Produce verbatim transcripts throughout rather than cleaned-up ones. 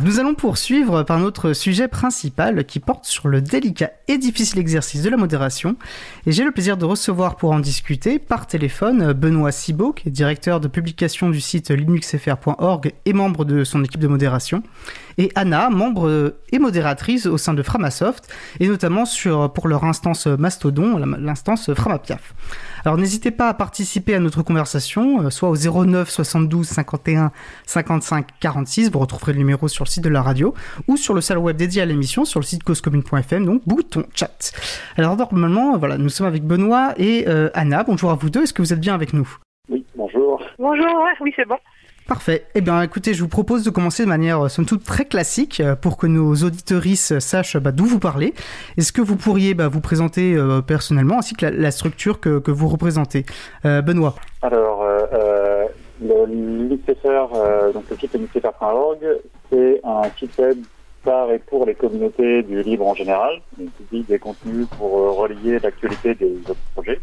Nous allons poursuivre par notre sujet principal qui porte sur le délicat et difficile exercice de la modération. Et j'ai le plaisir de recevoir pour en discuter par téléphone Benoît Cibot, qui est directeur de publication du site linuxfr point org et membre de son équipe de modération, et Anna, membre et modératrice au sein de Framasoft, et notamment sur, pour leur instance Mastodon, l'instance Framapiaf. Alors n'hésitez pas à participer à notre conversation, soit au zéro neuf soixante-douze cinquante et un cinquante-cinq quarante-six, vous retrouverez le numéro sur le site de la radio, ou sur le salon web dédié à l'émission, sur le site cause commune point f m, donc bouton chat. Alors normalement, voilà, nous sommes avec Benoît et euh, Anna. Bonjour à vous deux, est-ce que vous êtes bien avec nous ? Oui, bonjour. Bonjour, ouais, oui c'est bon. Parfait. Eh bien, écoutez, je vous propose de commencer de manière, somme toute, très classique pour que nos auditorices sachent bah, d'où vous parlez. Est-ce que vous pourriez bah, vous présenter euh, personnellement, ainsi que la, la structure que, que vous représentez euh, Benoît. Alors, euh, euh, le linuxfr, euh, donc le site linuxfr point org, c'est un site web par et pour les communautés du libre en général. On publie des contenus pour euh, relayer l'actualité des autres projets.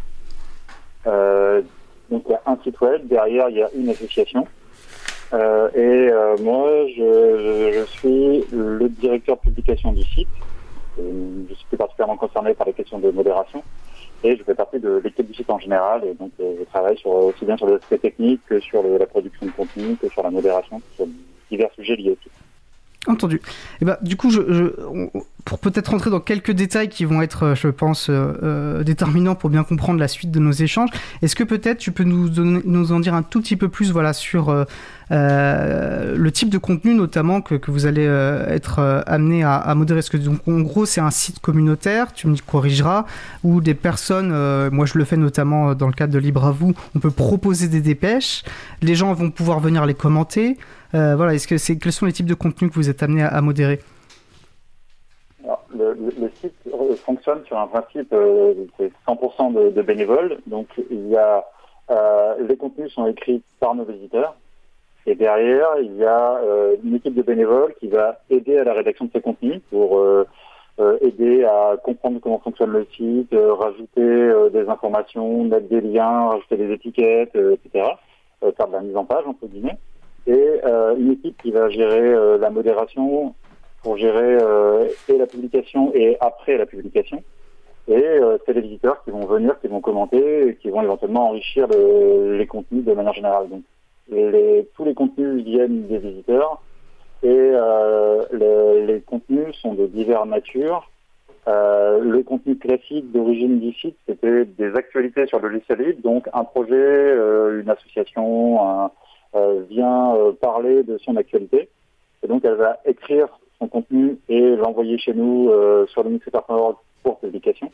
Euh, donc, il y a un site web, derrière, il y a une association. Euh, et euh, moi, je, je, je suis le directeur de publication du site. Euh, je suis plus particulièrement concerné par les questions de modération et je fais partie de l'équipe du site en général. Et donc, euh, je travaille sur, aussi bien sur les aspects techniques que sur le, la production de contenu, que sur la modération, sur divers sujets liés au site. Entendu. Et bah, du coup, je, je, on, pour peut-être rentrer dans quelques détails qui vont être, je pense, euh, euh, déterminants pour bien comprendre la suite de nos échanges, est-ce que peut-être tu peux nous, donner, nous en dire un tout petit peu plus voilà, sur euh, euh, le type de contenu notamment que, que vous allez euh, être euh, amené à, à modérer? Parce que donc, en gros, c'est un site communautaire, tu me corrigeras, où des personnes, euh, moi je le fais notamment dans le cadre de Libre à vous, on peut proposer des dépêches, les gens vont pouvoir venir les commenter. Euh, voilà, est-ce que c'est, quels sont les types de contenus que vous êtes amenés à, à modérer? Alors, le, le, le site fonctionne sur un principe, euh, c'est cent pour cent de, de bénévoles. Donc, il y a, euh, les contenus sont écrits par nos visiteurs. Et derrière, il y a euh, une équipe de bénévoles qui va aider à la rédaction de ces contenus pour euh, euh, aider à comprendre comment fonctionne le site, euh, rajouter euh, des informations, mettre des liens, rajouter des étiquettes, euh, et cetera. Euh, faire de la mise en page, entre guillemets. Et euh, une équipe qui va gérer euh, la modération pour gérer euh, et la publication et après la publication. Et euh, c'est les visiteurs qui vont venir, qui vont commenter et qui vont éventuellement enrichir le, les contenus de manière générale. Donc, les, tous les contenus viennent des visiteurs et euh, le, les contenus sont de diverses natures. Euh, le contenu classique d'origine du site, c'était des actualités sur le logiciel libre, donc un projet, euh, une association, un Euh, vient euh, parler de son actualité. Et donc, elle va écrire son contenu et l'envoyer chez nous euh, sur linuxfr point org pour publication.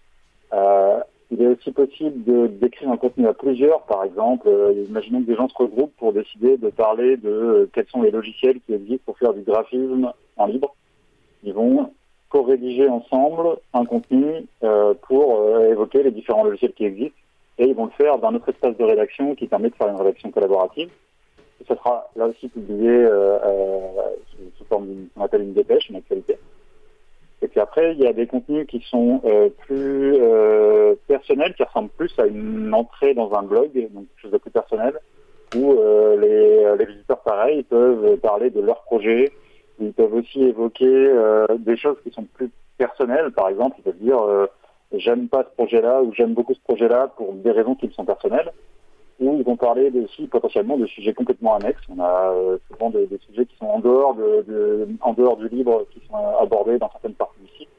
Euh, il est aussi possible de, d'écrire un contenu à plusieurs. Par exemple, euh, imaginons que des gens se regroupent pour décider de parler de euh, quels sont les logiciels qui existent pour faire du graphisme en libre. Ils vont co-rédiger ensemble un contenu euh, pour euh, évoquer les différents logiciels qui existent. Et ils vont le faire dans notre espace de rédaction qui permet de faire une rédaction collaborative. Et ça sera là aussi publié euh, euh, sous forme d'une, qu'on appelle une dépêche, une actualité. Et puis après, il y a des contenus qui sont euh, plus euh, personnels, qui ressemblent plus à une entrée dans un blog, donc quelque chose de plus personnel, où euh, les, les visiteurs, pareil, peuvent parler de leur projet. Ils peuvent aussi évoquer euh, des choses qui sont plus personnelles. Par exemple, ils peuvent dire euh, j'aime pas ce projet-là ou j'aime beaucoup ce projet-là pour des raisons qui me sont personnelles. Ou ils vont parler aussi potentiellement de sujets complètement annexes. On a euh, souvent des, des sujets qui sont en dehors de, de, en dehors du libre, qui sont abordés dans certaines parties du site.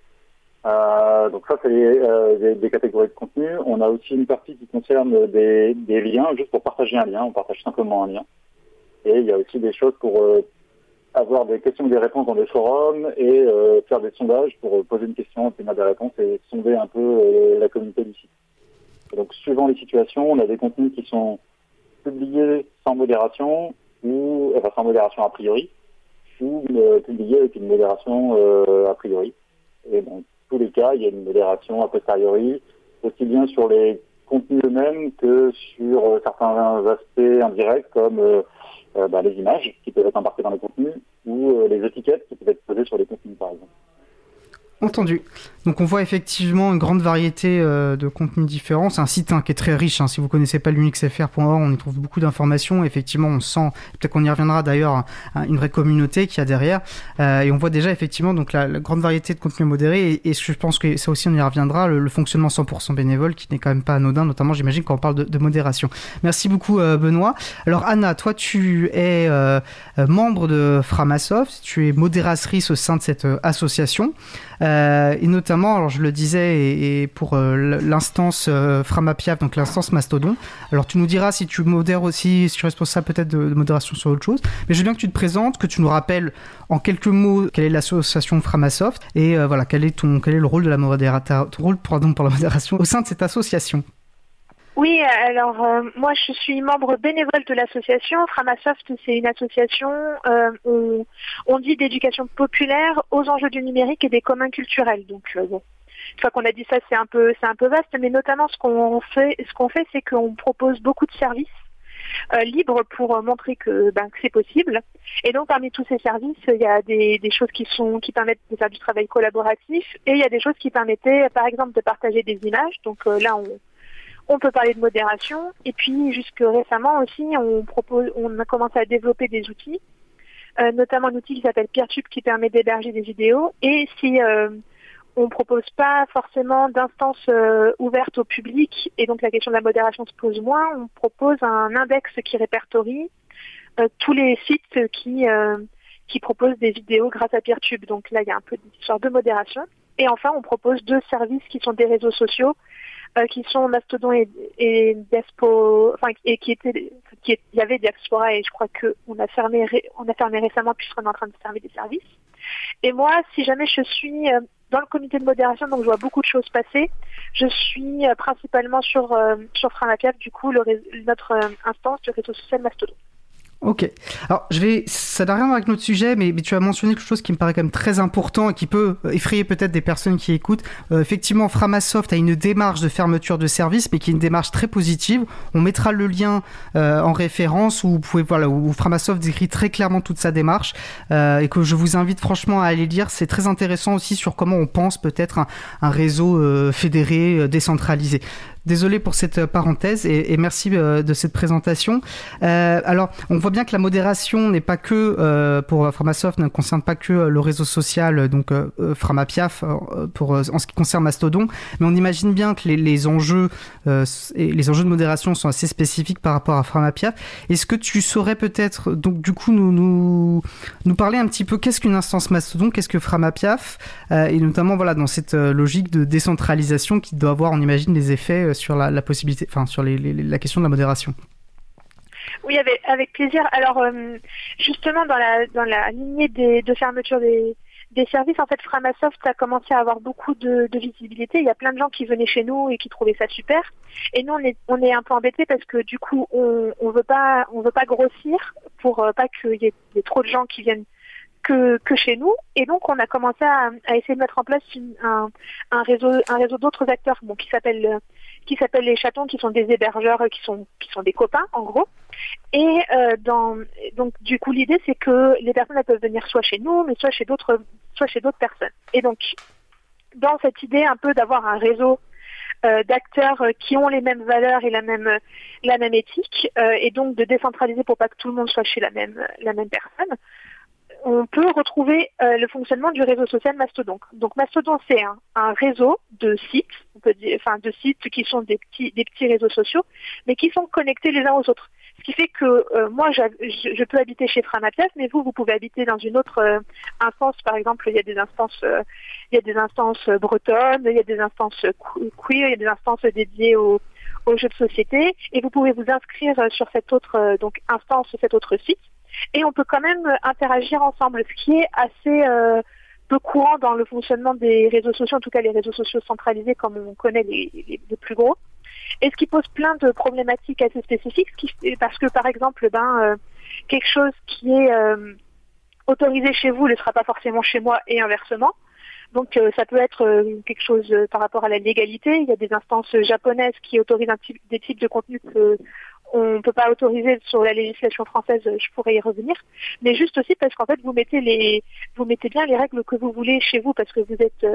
Euh, donc ça, c'est euh, des, des catégories de contenu. On a aussi une partie qui concerne des, des liens, juste pour partager un lien. On partage simplement un lien. Et il y a aussi des choses pour euh, avoir des questions et des réponses dans des forums et euh, faire des sondages pour euh, poser une question, obtenir des réponses et sonder un peu euh, la communauté du site. Donc, suivant les situations, on a des contenus qui sont publiés sans modération, ou enfin sans modération a priori, ou euh, publiés avec une modération euh, a priori. Et dans tous les cas, il y a une modération a posteriori, aussi bien sur les contenus eux-mêmes que sur euh, certains aspects indirects, comme euh, euh, bah, les images qui peuvent être embarquées dans les contenus, ou euh, les étiquettes qui peuvent être posées sur les contenus, par exemple. Entendu. Donc on voit effectivement une grande variété euh, de contenus différents. C'est un site hein, qui est très riche. Hein. Si vous connaissez pas l'unix f r point org, on y trouve beaucoup d'informations. Effectivement, on sent, peut-être qu'on y reviendra d'ailleurs, hein, une vraie communauté qu'il y a derrière. Euh, et on voit déjà effectivement donc la, la grande variété de contenus modérés. Et, et je pense que ça aussi on y reviendra, le, le fonctionnement cent pour cent bénévole qui n'est quand même pas anodin, notamment j'imagine quand on parle de, de modération. Merci beaucoup euh, Benoît. Alors Anna, toi tu es euh, membre de Framasoft, tu es modératrice au sein de cette euh, association. Euh, et notamment, alors je le disais, et, et pour euh, l'instance euh, Framapiaf, donc l'instance Mastodon. Alors tu nous diras si tu modères aussi, si tu es responsable peut-être de, de modération sur autre chose. Mais je veux bien que tu te présentes, que tu nous rappelles en quelques mots quelle est l'association Framasoft et euh, voilà quel est ton quel est le rôle de la modération, rôle pardon pour la modération au sein de cette association. Oui, alors euh, moi je suis membre bénévole de l'association. Framasoft, c'est une association, euh, on, on dit d'éducation populaire aux enjeux du numérique et des communs culturels. Donc euh, bon, une fois qu'on a dit ça, c'est un peu c'est un peu vaste, mais notamment ce qu'on fait, ce qu'on fait, c'est qu'on propose beaucoup de services euh, libres pour euh, montrer que ben que c'est possible. Et donc parmi tous ces services, il y a des, des choses qui sont qui permettent de faire du travail collaboratif, et il y a des choses qui permettaient, par exemple, de partager des images. Donc euh, là, on On peut parler de modération, et puis jusque récemment aussi, on propose, on a commencé à développer des outils, euh, notamment un outil qui s'appelle Peertube qui permet d'héberger des vidéos. Et si euh, on propose pas forcément d'instances euh, ouvertes au public, et donc la question de la modération se pose moins, on propose un index qui répertorie euh, tous les sites qui euh, qui proposent des vidéos grâce à Peertube. Donc là, il y a un peu d'histoire de modération. Et enfin, on propose deux services qui sont des réseaux sociaux. Euh, qui sont Mastodon et, et Diaspora, enfin, et qui étaient, qui est, il y avait Diaspora, et je crois que on a fermé, on a fermé récemment puisqu'on est en train de fermer des services. Et moi, si jamais je suis euh, dans le comité de modération, donc je vois beaucoup de choses passer, je suis euh, principalement sur euh, sur Framapiaf, du coup, le, notre euh, instance du réseau social Mastodon. Ok. Alors, je vais, ça n'a rien à voir avec notre sujet, mais, mais tu as mentionné quelque chose qui me paraît quand même très important et qui peut effrayer peut-être des personnes qui écoutent. Euh, effectivement, Framasoft a une démarche de fermeture de service, mais qui est une démarche très positive. On mettra le lien euh, en référence où vous pouvez, voilà, où Framasoft décrit très clairement toute sa démarche euh, et que je vous invite franchement à aller lire. C'est très intéressant aussi sur comment on pense peut-être un, un réseau euh, fédéré, euh, décentralisé. Désolé pour cette parenthèse et, et merci euh, de cette présentation. Euh, alors, on voit bien que la modération n'est pas que, euh, pour Framasoft, ne concerne pas que le réseau social, donc euh, Framapiaf, euh, pour, en ce qui concerne Mastodon, mais on imagine bien que les, les enjeux euh, et les enjeux de modération sont assez spécifiques par rapport à Framapiaf. Est-ce que tu saurais peut-être, donc du coup, nous, nous, nous parler un petit peu qu'est-ce qu'une instance Mastodon, qu'est-ce que Framapiaf, euh, et notamment voilà dans cette logique de décentralisation qui doit avoir, on imagine, des effets sur la, la possibilité, enfin sur les, les, la question de la modération. Oui, avec, avec plaisir. Alors euh, justement dans la dans la lignée des, de fermeture des, des services, en fait, Framasoft a commencé à avoir beaucoup de, de visibilité. Il y a plein de gens qui venaient chez nous et qui trouvaient ça super. Et nous, on est on est un peu embêtés parce que du coup, on on veut pas on veut pas grossir pour euh, pas qu'il y ait, y ait trop de gens qui viennent que que chez nous, et donc on a commencé à, à essayer de mettre en place une, un un réseau un réseau d'autres acteurs, bon, qui s'appelle qui s'appellent les chatons, qui sont des hébergeurs, qui sont qui sont des copains en gros. Et euh, dans donc du coup l'idée c'est que les personnes elles peuvent venir soit chez nous, mais soit chez d'autres soit chez d'autres personnes. Et donc dans cette idée un peu d'avoir un réseau euh, d'acteurs qui ont les mêmes valeurs et la même la même éthique, euh, et donc de décentraliser pour pas que tout le monde soit chez la même la même personne, on peut retrouver euh, le fonctionnement du réseau social Mastodon. Donc Mastodon, c'est un, un réseau de sites, on peut dire, enfin de sites qui sont des petits des petits réseaux sociaux, mais qui sont connectés les uns aux autres. Ce qui fait que euh, moi, je, je peux habiter chez Framapiaf, mais vous, vous pouvez habiter dans une autre euh, instance. Par exemple, il y a des instances, euh, il y a des instances bretonnes, il y a des instances queer, il y a des instances dédiées aux, aux jeux de société, et vous pouvez vous inscrire sur cette autre euh, donc instance, cet autre site. Et on peut quand même interagir ensemble, ce qui est assez euh, peu courant dans le fonctionnement des réseaux sociaux, en tout cas les réseaux sociaux centralisés comme on connaît les, les, les plus gros. Et ce qui pose plein de problématiques assez spécifiques, ce qui, parce que par exemple, ben euh, quelque chose qui est euh, autorisé chez vous ne sera pas forcément chez moi et inversement. Donc euh, ça peut être euh, quelque chose euh, par rapport à la légalité. Il y a des instances japonaises qui autorisent un type, des types de contenus que on ne peut pas autoriser sur la législation française, je pourrais y revenir, mais juste aussi parce qu'en fait vous mettez les vous mettez bien les règles que vous voulez chez vous, parce que vous êtes euh,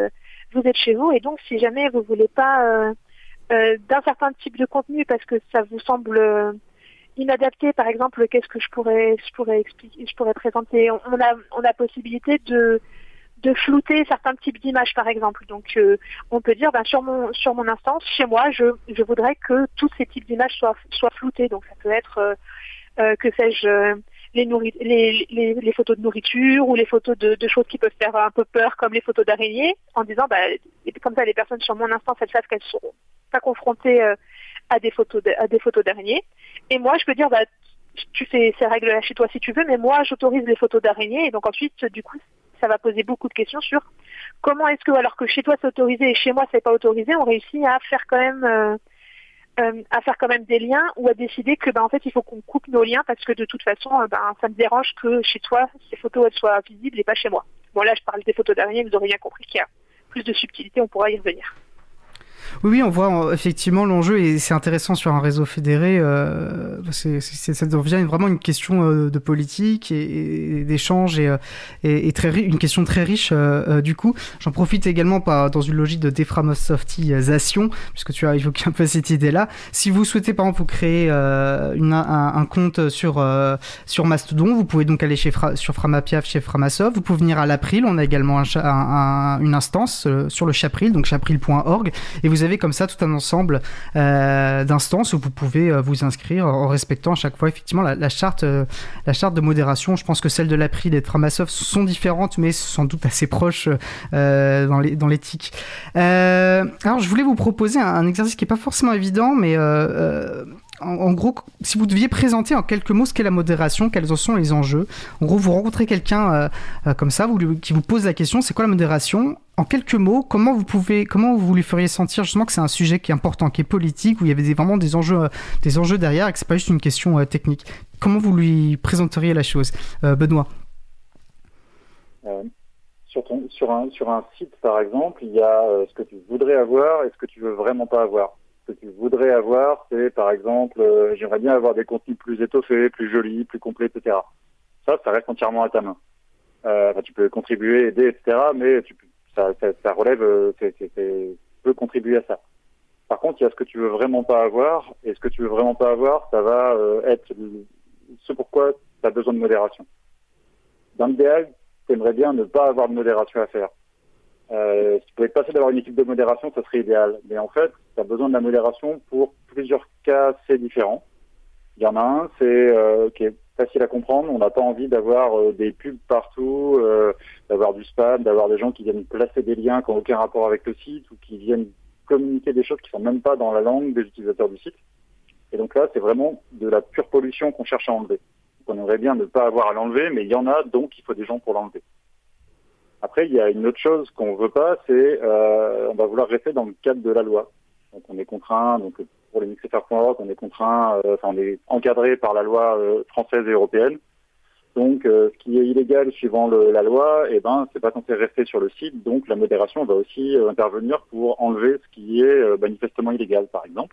vous êtes chez vous et donc si jamais vous voulez pas euh, euh, d'un certain type de contenu parce que ça vous semble euh, inadapté, par exemple, qu'est-ce que je pourrais, je pourrais expliquer, je pourrais présenter. On, on a, on a possibilité de de flouter certains types d'images, par exemple. Donc, euh, on peut dire, ben, sur mon sur mon instance, chez moi, je je voudrais que tous ces types d'images soient soient floutés. Donc, ça peut être euh, euh, que sais-je, euh, les, nourri- les, les les photos de nourriture ou les photos de, de choses qui peuvent faire un peu peur, comme les photos d'araignées, en disant, bah, comme ça, les personnes sur mon instance, elles savent qu'elles seront pas confrontées euh, à des photos de, à des photos d'araignées. Et moi, je peux dire, bah, tu fais ces règles-là chez toi si tu veux, mais moi, j'autorise les photos d'araignées. Et donc ensuite, du coup, ça va poser beaucoup de questions sur comment est-ce que, alors que chez toi c'est autorisé et chez moi c'est pas autorisé, on réussit à faire quand même euh, euh, à faire quand même des liens ou à décider que ben en fait il faut qu'on coupe nos liens parce que de toute façon euh, ben ça me dérange que chez toi ces photos elles soient visibles et pas chez moi. Bon là je parle des photos d'araignées, vous aurez bien compris qu'il y a plus de subtilité, on pourra y revenir. Oui, oui, on voit effectivement l'enjeu et c'est intéressant sur un réseau fédéré. Euh, c'est, c'est, ça devient vraiment une question euh, de politique et, et d'échange et, et, et très, une question très riche euh, du coup. J'en profite également pas dans une logique de déframosoftisation puisque tu as évoqué un peu cette idée-là. Si vous souhaitez par exemple vous créer euh, une, un, un compte sur euh, sur Mastodon, vous pouvez donc aller chez Fra, sur Framapiaf, chez Framasoft. Vous pouvez venir à l'April. On a également un, un, un, une instance euh, sur le Chapril, donc chapril point org, et vous Vous avez comme ça tout un ensemble euh, d'instances où vous pouvez euh, vous inscrire en respectant à chaque fois effectivement la, la charte, euh, la charte de modération. Je pense que celles de l'April et de Framasoft sont différentes, mais sans doute assez proches euh, dans, les, dans l'éthique. Euh, alors, je voulais vous proposer un, un exercice qui n'est pas forcément évident, mais euh, euh, en, en gros, si vous deviez présenter en quelques mots ce qu'est la modération, quels en sont les enjeux. En gros, vous rencontrez quelqu'un euh, euh, comme ça, vous, qui vous pose la question, c'est quoi la modération ? En quelques mots, comment vous pouvez, comment vous lui feriez sentir justement que c'est un sujet qui est important, qui est politique, où il y avait des, vraiment des enjeux, des enjeux derrière, et que c'est pas juste une question euh, technique. Comment vous lui présenteriez la chose, euh, Benoît ? euh, sur, ton, sur, un, sur un site, par exemple, il y a euh, ce que tu voudrais avoir et ce que tu veux vraiment pas avoir. Ce que tu voudrais avoir, c'est par exemple, euh, j'aimerais bien avoir des contenus plus étoffés, plus jolis, plus complets, et cetera. Ça, ça reste entièrement à ta main. Euh, enfin, tu peux contribuer, aider, et cetera, mais tu peux Ça, ça, ça relève, c'est, c'est, c'est, peut contribuer à ça. Par contre, il y a ce que tu veux vraiment pas avoir, et ce que tu veux vraiment pas avoir, ça va euh, être ce pourquoi tu as besoin de modération. Dans l'idéal, tu aimerais bien ne pas avoir de modération à faire. Euh, si tu pouvais te passer d'avoir une équipe de modération, ça serait idéal. Mais en fait, tu as besoin de la modération pour plusieurs cas assez différents. Il y en a un, c'est euh, qui est facile à comprendre. On n'a pas envie d'avoir euh, des pubs partout, euh, d'avoir du spam, d'avoir des gens qui viennent placer des liens qui n'ont aucun rapport avec le site ou qui viennent communiquer des choses qui sont même pas dans la langue des utilisateurs du site. Et donc là, c'est vraiment de la pure pollution qu'on cherche à enlever. Donc on aimerait bien ne pas avoir à l'enlever, mais il y en a, donc il faut des gens pour l'enlever. Après, il y a une autre chose qu'on veut pas, c'est euh, on va vouloir rester dans le cadre de la loi. Donc on est contraint, donc pour les mixfr point org, on est contraint, euh, enfin on est encadré par la loi euh, française et européenne. Donc euh, ce qui est illégal suivant le, la loi, eh ben c'est pas censé rester sur le site. Donc la modération va aussi euh, intervenir pour enlever ce qui est euh, manifestement illégal, par exemple.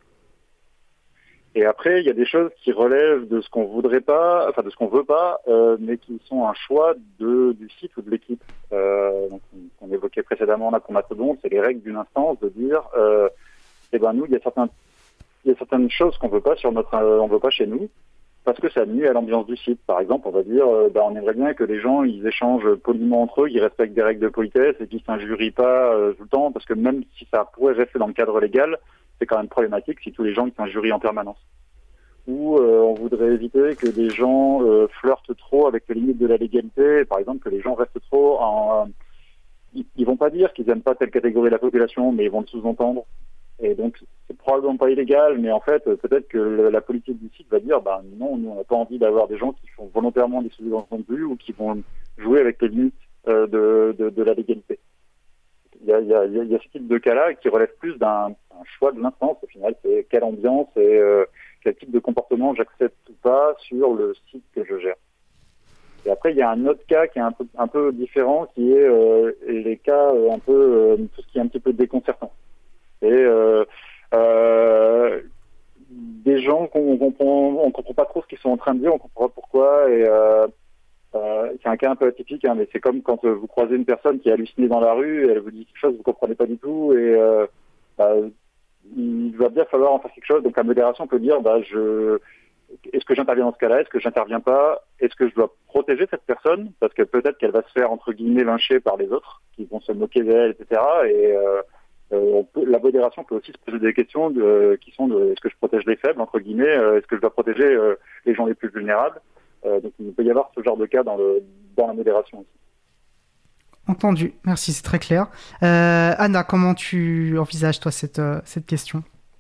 Et après, il y a des choses qui relèvent de ce qu'on voudrait pas, enfin de ce qu'on veut pas, euh, mais qui sont un choix de, du site ou de l'équipe. Euh, donc, on évoquait précédemment là pour Mastodon, c'est les règles d'une instance de dire, euh, eh ben nous, il y a certains, il y a certaines choses qu'on veut pas sur notre, euh, on veut pas chez nous, parce que ça nuit à l'ambiance du site. Par exemple, on va dire, euh, bah, on aimerait bien que les gens ils échangent poliment entre eux, qu'ils respectent des règles de politesse et qu'ils s'injurient pas euh, tout le temps, parce que même si ça pourrait rester dans le cadre légal, c'est quand même problématique si tous les gens ils s'injurient en permanence. Ou euh, on voudrait éviter que des gens euh, flirtent trop avec les limites de la légalité, par exemple que les gens restent trop en... Euh, ils, ils vont pas dire qu'ils aiment pas telle catégorie de la population, mais ils vont le sous-entendre. Et donc c'est probablement pas illégal, mais en fait peut-être que le, la politique du site va dire bah non, nous on n'a pas envie d'avoir des gens qui font volontairement des sous-entendus ou qui vont jouer avec les limites euh, de, de, de la légalité. Il y a, il y, a, il y a ce type de cas-là qui relève plus d'un, d'un choix de l'instance. Au final, c'est quelle ambiance et euh, quel type de comportement j'accepte ou pas sur le site que je gère. Et après, il y a un autre cas qui est un peu, un peu différent, qui est euh, les cas euh, un peu euh, tout ce qui est un petit peu déconcertant. Et euh, euh, des gens qu'on comprend, on comprend pas trop ce qu'ils sont en train de dire, on comprend pas pourquoi. Et euh, Euh, c'est un cas un peu atypique, hein, mais c'est comme quand euh, vous croisez une personne qui est hallucinée dans la rue, et elle vous dit quelque chose que vous comprenez pas du tout, et euh, bah, il va bien falloir en faire quelque chose. Donc la modération peut dire, bah, je, est-ce que j'interviens dans ce cas-là, est-ce que j'interviens pas, est-ce que je dois protéger cette personne, parce que peut-être qu'elle va se faire entre guillemets lyncher par les autres, qui vont se moquer d'elle, et cetera. Et euh, euh, on peut, la modération peut aussi se poser des questions de, qui sont de, est-ce que je protège les faibles entre guillemets, euh, est-ce que je dois protéger euh, les gens les plus vulnérables. Euh, donc il peut y avoir ce genre de cas dans le dans la modération aussi. Entendu, merci, c'est très clair. Euh, Anna, comment tu envisages toi cette euh, cette question?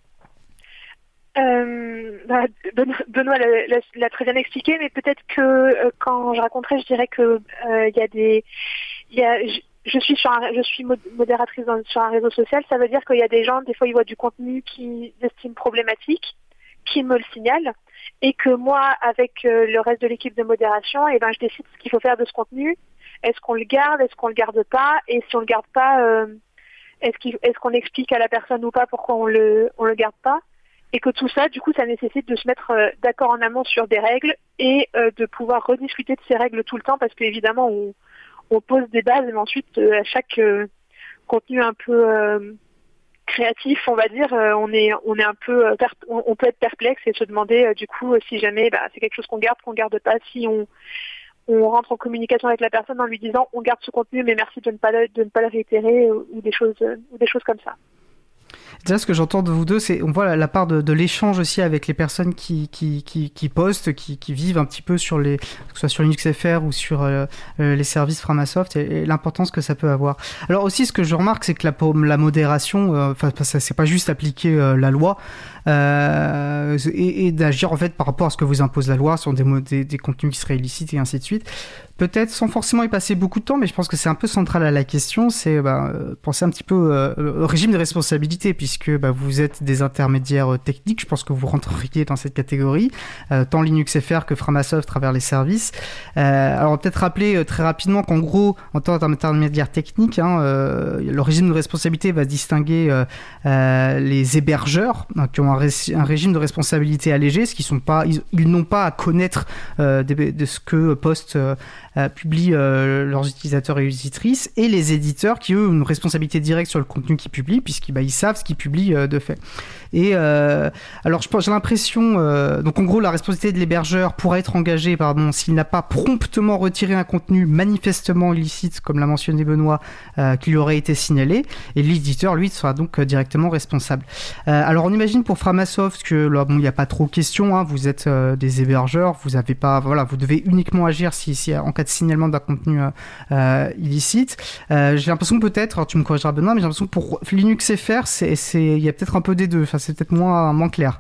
Euh, bah, Benoît l'a, l'a, l'a très bien expliqué, mais peut-être que euh, quand je raconterai, je dirais que il euh, y a des, il y a, je, je suis sur un, je suis modératrice dans, sur un réseau social. Ça veut dire qu'il y a des gens, des fois, ils voient du contenu qu'ils estiment problématique, qui me le signalent, et que moi, avec euh, le reste de l'équipe de modération, et ben, je décide ce qu'il faut faire de ce contenu. Est-ce qu'on le garde, est-ce qu'on le garde pas, et si on le garde pas, euh, est-ce qu'il, est-ce qu'on explique à la personne ou pas pourquoi on le, on le garde pas? Et que tout ça, du coup, ça nécessite de se mettre euh, d'accord en amont sur des règles et euh, de pouvoir rediscuter de ces règles tout le temps, parce qu'évidemment, on, on pose des bases, mais ensuite, euh, à chaque euh, contenu un peu euh, créatif, on va dire, euh, on est, on est un peu, euh, per- on, on peut être perplexe et se demander, euh, du coup, euh, si jamais, bah, c'est quelque chose qu'on garde, qu'on garde pas, si on, on rentre en communication avec la personne en lui disant, on garde ce contenu, mais merci de ne pas le, de ne pas le réitérer, ou, ou des choses, euh, ou des choses comme ça. Déjà, ce que j'entends de vous deux, c'est on voit la, la part de, de l'échange aussi avec les personnes qui qui qui, qui postent, qui, qui vivent un petit peu sur les, que ce soit sur Linux F R ou sur euh, les services Framasoft, et, et l'importance que ça peut avoir. Alors aussi, ce que je remarque, c'est que la, la modération, enfin, euh, ça, c'est pas juste appliquer euh, la loi euh, et, et d'agir en fait par rapport à ce que vous impose la loi sur des, des, des contenus qui seraient illicites et ainsi de suite. Peut-être sans forcément y passer beaucoup de temps, mais je pense que c'est un peu central à la question, c'est bah, penser un petit peu euh, au régime de responsabilité, puisque bah, vous êtes des intermédiaires techniques, je pense que vous rentreriez dans cette catégorie, euh, tant Linux F R que Framasoft à travers les services. Euh, alors on va peut-être rappeler euh, très rapidement qu'en gros, en tant qu'intermédiaire technique, hein, euh, le régime de responsabilité va distinguer euh, euh, les hébergeurs, hein, qui ont un, ré- un régime de responsabilité allégé, ce qui sont pas, ils, ils n'ont pas à connaître euh, de, de ce que poste euh, Euh, publient euh, leurs utilisateurs et utilisatrices, et les éditeurs qui eux ont une responsabilité directe sur le contenu qu'ils publient, puisqu'ils bah, ils savent ce qu'ils publient euh, de fait. Et euh, alors je pense, j'ai l'impression, euh, donc en gros la responsabilité de l'hébergeur pourra être engagée, pardon, s'il n'a pas promptement retiré un contenu manifestement illicite, comme l'a mentionné Benoît, euh, qui lui aurait été signalé, et l'éditeur lui sera donc euh, directement responsable. Euh, alors on imagine pour Framasoft que là bon il n'y a pas trop question, hein, vous êtes euh, des hébergeurs, vous avez pas, voilà, vous devez uniquement agir si, si en cas de signalement d'un contenu euh, illicite. Euh, j'ai l'impression peut-être, alors tu me corrigeras Benoît, mais j'ai l'impression que pour Linux F R, c'est, c'est, il y a peut-être un peu des deux, enfin c'est peut-être moins, moins clair.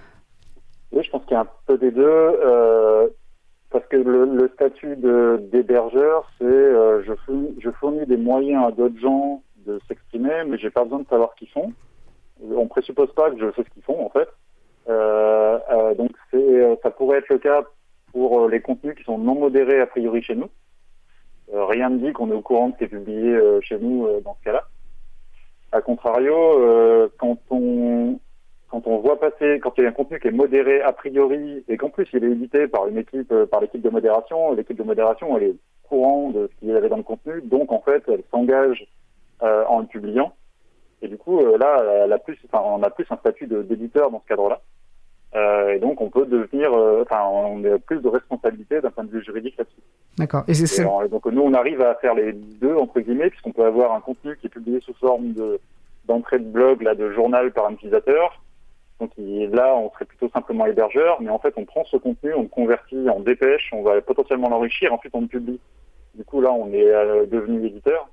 Oui, je pense qu'il y a un peu des deux, euh, parce que le, le statut de, d'hébergeur, c'est euh, je, fournis, je fournis des moyens à d'autres gens de s'exprimer, mais j'ai pas besoin de savoir ce qu'ils font. On présuppose pas que je sais ce qu'ils font en fait. Euh, euh, donc c'est, ça pourrait être le cas pour les contenus qui sont non modérés a priori chez nous. Euh, rien ne dit qu'on est au courant de ce qui est publié euh, chez nous euh, dans ce cas-là. A contrario, euh, quand on quand on voit passer, quand il y a un contenu qui est modéré a priori et qu'en plus il est édité par une équipe, euh, par l'équipe de modération, l'équipe de modération elle est au courant de ce qu'il y avait dans le contenu, donc en fait elle s'engage euh, en le publiant. Et du coup euh, là, elle a plus, enfin, on a plus un statut de, d'éditeur dans ce cadre-là. Euh, et donc on peut devenir, euh, enfin on a plus de responsabilité d'un point de vue juridique là-dessus. D'accord. Et c'est, c'est... Et donc nous on arrive à faire les deux entre guillemets, puisqu'on peut avoir un contenu qui est publié sous forme de d'entrée de blog, là, de journal par un utilisateur. Donc il, là on serait plutôt simplement hébergeur, mais en fait on prend ce contenu, on le convertit en dépêche, on va potentiellement l'enrichir, ensuite on le publie. Du coup là on est euh, devenu éditeur.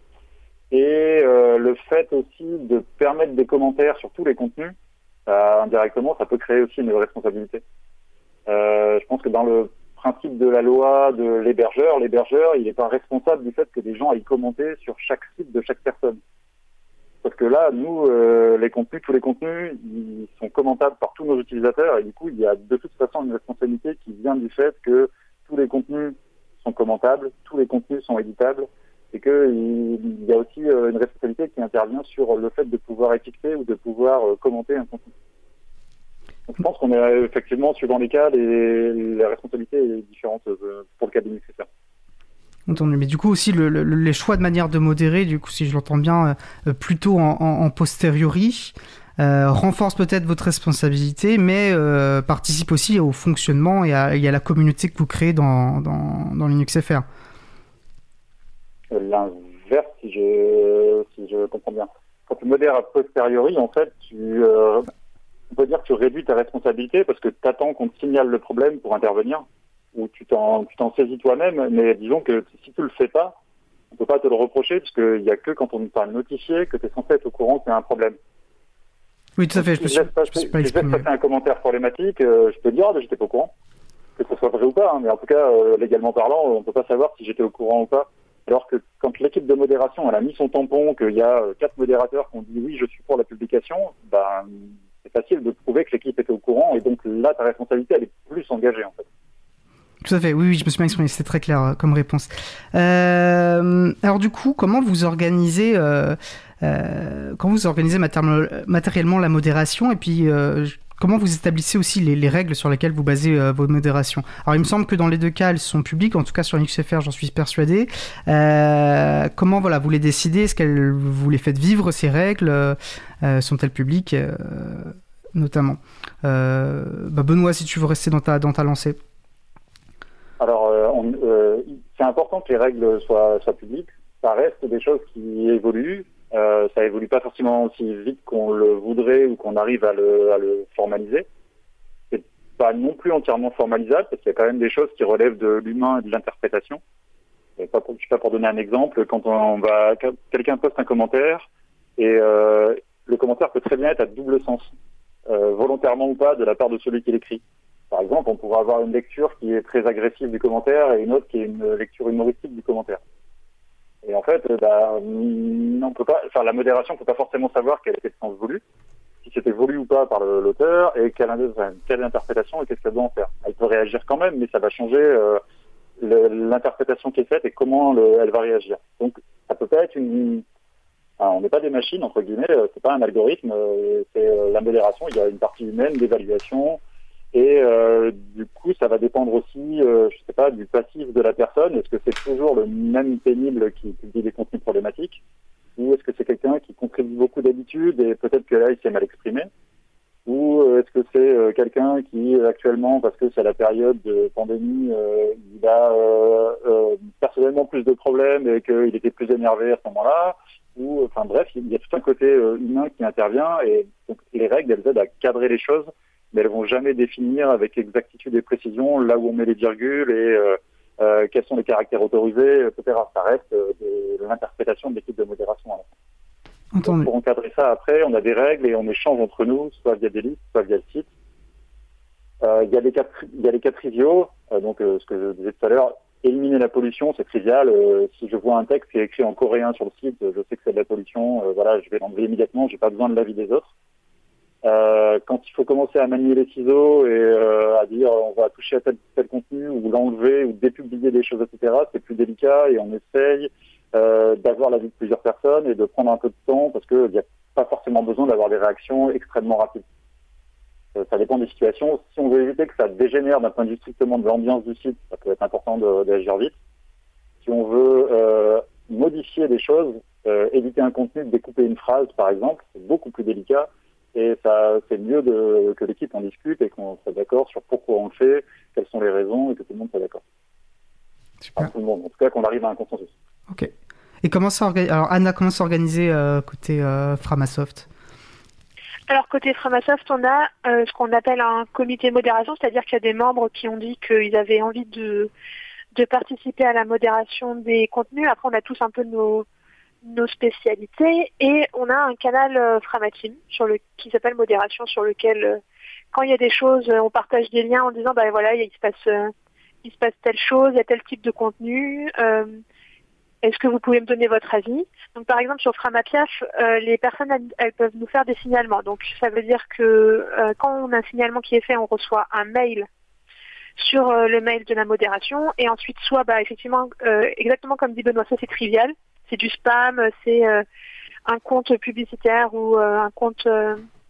Et euh, le fait aussi de permettre des commentaires sur tous les contenus, Euh, indirectement, ça peut créer aussi une responsabilité. Euh, je pense que dans le principe de la loi de l'hébergeur, l'hébergeur, il n'est pas responsable du fait que des gens aillent commenter sur chaque site de chaque personne. Parce que là, nous, euh, les contenus, tous les contenus, ils sont commentables par tous nos utilisateurs, et du coup, il y a de toute façon une responsabilité qui vient du fait que tous les contenus sont commentables, tous les contenus sont éditables, et qu'il y a aussi une responsabilité qui intervient sur le fait de pouvoir étiqueter ou de pouvoir commenter un contenu. Donc, je pense qu'on est effectivement, suivant les cas, les, la responsabilité est différente euh, pour le cas des Linux F R. Entendu. Mais du coup aussi le, le, les choix de manière de modérer, du coup si je l'entends bien, euh, plutôt en, en, en posteriori, euh, renforce peut-être votre responsabilité, mais euh, participe aussi au fonctionnement et à, et à la communauté que vous créez dans, dans, dans Linux F R. L'inverse, si je, si je comprends bien. Quand tu modères a posteriori, en fait, tu, euh, on peut dire que tu réduis ta responsabilité parce que tu attends qu'on te signale le problème pour intervenir. Ou tu t'en, tu t'en saisis toi-même, mais disons que si tu le fais pas, on peut pas te le reprocher, parce qu'il y a que quand on t'a notifié que tu es censé être au courant qu'il y a un problème. Oui, tout à fait. Donc, si je laisse passer, si je laisse passer un commentaire problématique, euh, je peux te dire, ah, ben, j'étais pas au courant. Que ce soit vrai ou pas, hein, mais en tout cas, euh, légalement parlant, on peut pas savoir si j'étais au courant ou pas. Alors que quand l'équipe de modération, elle a mis son tampon, qu'il y a euh, quatre modérateurs qui ont dit oui, je suis pour la publication, ben, c'est facile de prouver que l'équipe était au courant, et donc là, ta responsabilité, elle est plus engagée, en fait. Tout à fait, oui, oui, je me suis bien exprimé, c'était très clair euh, comme réponse. Euh, alors du coup, comment vous organisez, euh, euh, comment vous organisez matéri- matériellement la modération, et puis euh, comment vous établissez aussi les, les règles sur lesquelles vous basez euh, vos modérations? Alors il me semble que dans les deux cas, elles sont publiques, en tout cas sur Linux F R, j'en suis persuadé. Euh, comment voilà, vous les décidez? Est-ce que vous les faites vivre, ces règles? euh, Sont-elles publiques euh, notamment euh, bah Benoît, si tu veux rester dans ta, dans ta lancée. Alors, euh, on, euh, c'est important que les règles soient, soient publiques. Ça reste des choses qui évoluent. Euh, ça évolue pas forcément aussi vite qu'on le voudrait ou qu'on arrive à le, à le formaliser. C'est pas non plus entièrement formalisable parce qu'il y a quand même des choses qui relèvent de l'humain et de l'interprétation. Et pas pour, je sais pas, pour donner un exemple, quand on va, quelqu'un poste un commentaire et euh, le commentaire peut très bien être à double sens, euh, volontairement ou pas, de la part de celui qui l'écrit. Par exemple, on pourrait avoir une lecture qui est très agressive du commentaire et une autre qui est une lecture humoristique du commentaire. Et en fait, bah, on peut pas, enfin, la modération ne peut pas forcément savoir quel était le sens voulu, si c'était voulu ou pas par le, l'auteur, et quelle, quelle interprétation et qu'est-ce qu'elle doit en faire. Elle peut réagir quand même, mais ça va changer euh, le, l'interprétation qui est faite et comment le, elle va réagir. Donc, ça peut pas être une... Enfin, on n'est pas des machines, entre guillemets, c'est pas un algorithme, c'est euh, la modération, il y a une partie humaine d'évaluation. Et euh, du coup, ça va dépendre aussi, euh, je sais pas, du passif de la personne. Est-ce que c'est toujours le même pénible qui publie des contenus problématiques, ou est-ce que c'est quelqu'un qui contribue beaucoup d'habitude et peut-être que là il s'est mal exprimé, ou euh, est-ce que c'est euh, quelqu'un qui actuellement, parce que c'est la période de pandémie, euh, il a euh, euh, personnellement plus de problèmes et qu'il était plus énervé à ce moment-là, ou enfin bref, il y a tout un côté euh, humain qui intervient et donc les règles elles aident à cadrer les choses. Mais elles vont jamais définir avec exactitude et précision là où on met les virgules et euh, euh, quels sont les caractères autorisés, et cetera. Ça reste euh, de l'interprétation de l'équipe de modération. Donc, pour encadrer ça, après, on a des règles et on échange entre nous, soit via des listes, soit via le site. Euh, il y a les cas, il y a les cas triviaux. Euh, donc, euh, ce que je disais tout à l'heure, éliminer la pollution, c'est trivial. Euh, si je vois un texte qui est écrit en coréen sur le site, je sais que c'est de la pollution. Euh, voilà, je vais l'enlever immédiatement. J'ai pas besoin de l'avis des autres. Euh, quand il faut commencer à manier les ciseaux et euh, à dire on va toucher à tel, tel contenu ou l'enlever ou dépublier des choses, et cetera, c'est plus délicat et on essaye euh, d'avoir l'avis de plusieurs personnes et de prendre un peu de temps parce qu'il n'y a pas forcément besoin d'avoir des réactions extrêmement rapides. Euh, ça dépend des situations. Si on veut éviter que ça dégénère d'un point de vue strictement de l'ambiance du site, ça peut être important de, d'agir vite. Si on veut euh, modifier des choses, euh, éditer un contenu, découper une phrase par exemple, c'est beaucoup plus délicat. Et ça, c'est mieux de, que l'équipe en discute et qu'on soit d'accord sur pourquoi on le fait, quelles sont les raisons et que tout le monde soit d'accord. Super. Enfin, tout le monde, en tout cas qu'on arrive à un consensus. Ok. Et comment ça organise... Alors Anna, comment s'organiser euh, côté euh, Framasoft? Alors côté Framasoft, on a euh, ce qu'on appelle un comité modération, c'est-à-dire qu'il y a des membres qui ont dit qu'ils avaient envie de, de participer à la modération des contenus. Après, on a tous un peu nos nos spécialités et on a un canal euh, Framateam sur le qui s'appelle modération, sur lequel euh, quand il y a des choses, euh, on partage des liens en disant bah voilà, il se passe euh, il se passe telle chose, il y a tel type de contenu, euh, est-ce que vous pouvez me donner votre avis? Donc par exemple sur Framapiaf, euh, les personnes elles, elles peuvent nous faire des signalements. Donc ça veut dire que euh, quand on a un signalement qui est fait, on reçoit un mail sur euh, le mail de la modération et ensuite soit bah effectivement euh, exactement comme dit Benoît, ça c'est trivial. C'est du spam, c'est euh, un compte publicitaire ou euh, un compte euh,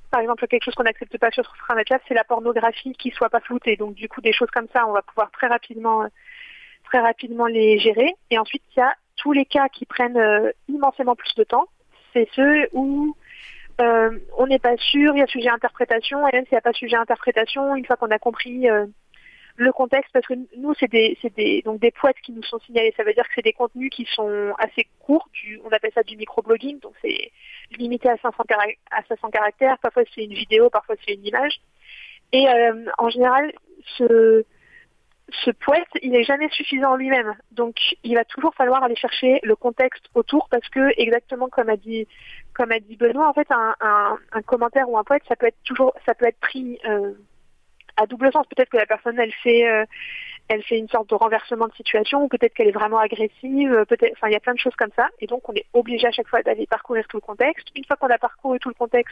par exemple, quelque chose qu'on n'accepte pas sur Framatchat, c'est la pornographie qui soit pas floutée. Donc du coup, des choses comme ça, on va pouvoir très rapidement, très rapidement les gérer. Et ensuite, il y a tous les cas qui prennent euh, immensément plus de temps. C'est ceux où euh, on n'est pas sûr, il y a sujet à interprétation, et même s'il n'y a pas sujet à interprétation, une fois qu'on a compris euh, le contexte, parce que nous, c'est des, c'est des, donc des poètes qui nous sont signalés. Ça veut dire que c'est des contenus qui sont assez courts. Du, on appelle ça du microblogging. Donc c'est limité à cinq cents, à cinq cents caractères. Parfois c'est une vidéo, parfois c'est une image. Et euh, en général, ce, ce poète, il n'est jamais suffisant en lui-même. Donc il va toujours falloir aller chercher le contexte autour, parce que exactement comme a dit, comme a dit Benoît, en fait, un, un, un commentaire ou un poète, ça peut être toujours, ça peut être pris euh, à double sens. Peut-être que la personne, elle fait, euh, elle fait une sorte de renversement de situation, ou peut-être qu'elle est vraiment agressive, peut-être, enfin, il y a plein de choses comme ça. Et donc, on est obligé à chaque fois d'aller parcourir tout le contexte. Une fois qu'on a parcouru tout le contexte,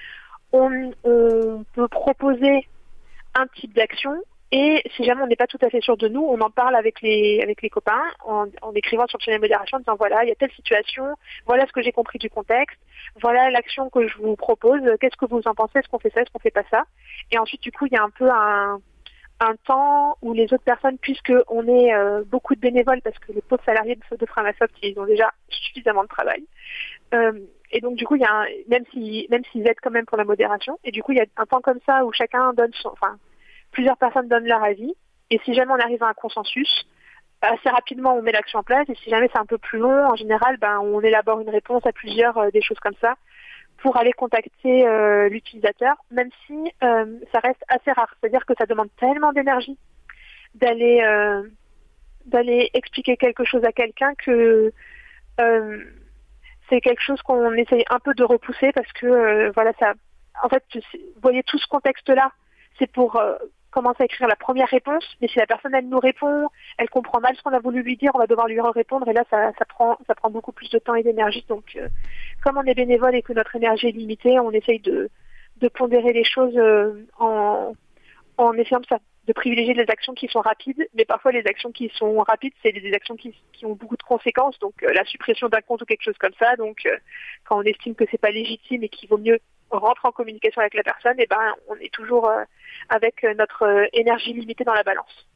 on, on peut proposer un type d'action. Et si jamais on n'est pas tout à fait sûr de nous, on en parle avec les, avec les copains, en, en écrivant sur le channel modération, en disant voilà, il y a telle situation, voilà ce que j'ai compris du contexte, voilà l'action que je vous propose, qu'est-ce que vous en pensez, est-ce qu'on fait ça, est-ce qu'on fait pas ça. Et ensuite, du coup, il y a un peu un, un temps où les autres personnes, puisqu'on est euh, beaucoup de bénévoles, parce que les pauvres salariés de, de Framasoft, ils ont déjà suffisamment de travail. Euh, et donc, du coup, il y a un, même si, même s'ils aident quand même pour la modération, et du coup, il y a un temps comme ça où chacun donne son, enfin, plusieurs personnes donnent leur avis, et si jamais on arrive à un consensus, assez rapidement on met l'action en place, et si jamais c'est un peu plus long, en général, ben, on élabore une réponse à plusieurs, euh, des choses comme ça, pour aller contacter euh, l'utilisateur, même si euh, ça reste assez rare. C'est-à-dire que ça demande tellement d'énergie d'aller euh, d'aller expliquer quelque chose à quelqu'un que euh, c'est quelque chose qu'on essaye un peu de repousser, parce que euh, voilà, ça, en fait, vous voyez tout ce contexte-là, c'est pour euh, commencer à écrire la première réponse, mais si la personne, elle nous répond, elle comprend mal ce qu'on a voulu lui dire, on va devoir lui répondre, et là, ça, ça prend ça prend beaucoup plus de temps et d'énergie. Donc, euh, comme on est bénévole et que notre énergie est limitée, on essaye de, de pondérer les choses euh, en, en essayant de, de privilégier les actions qui sont rapides, mais parfois les actions qui sont rapides, c'est des actions qui, qui ont beaucoup de conséquences, donc euh, la suppression d'un compte ou quelque chose comme ça. Donc, euh, quand on estime que c'est pas légitime et qu'il vaut mieux rentrer en communication avec la personne, et ben on est toujours euh, avec notre euh, énergie limitée dans la balance.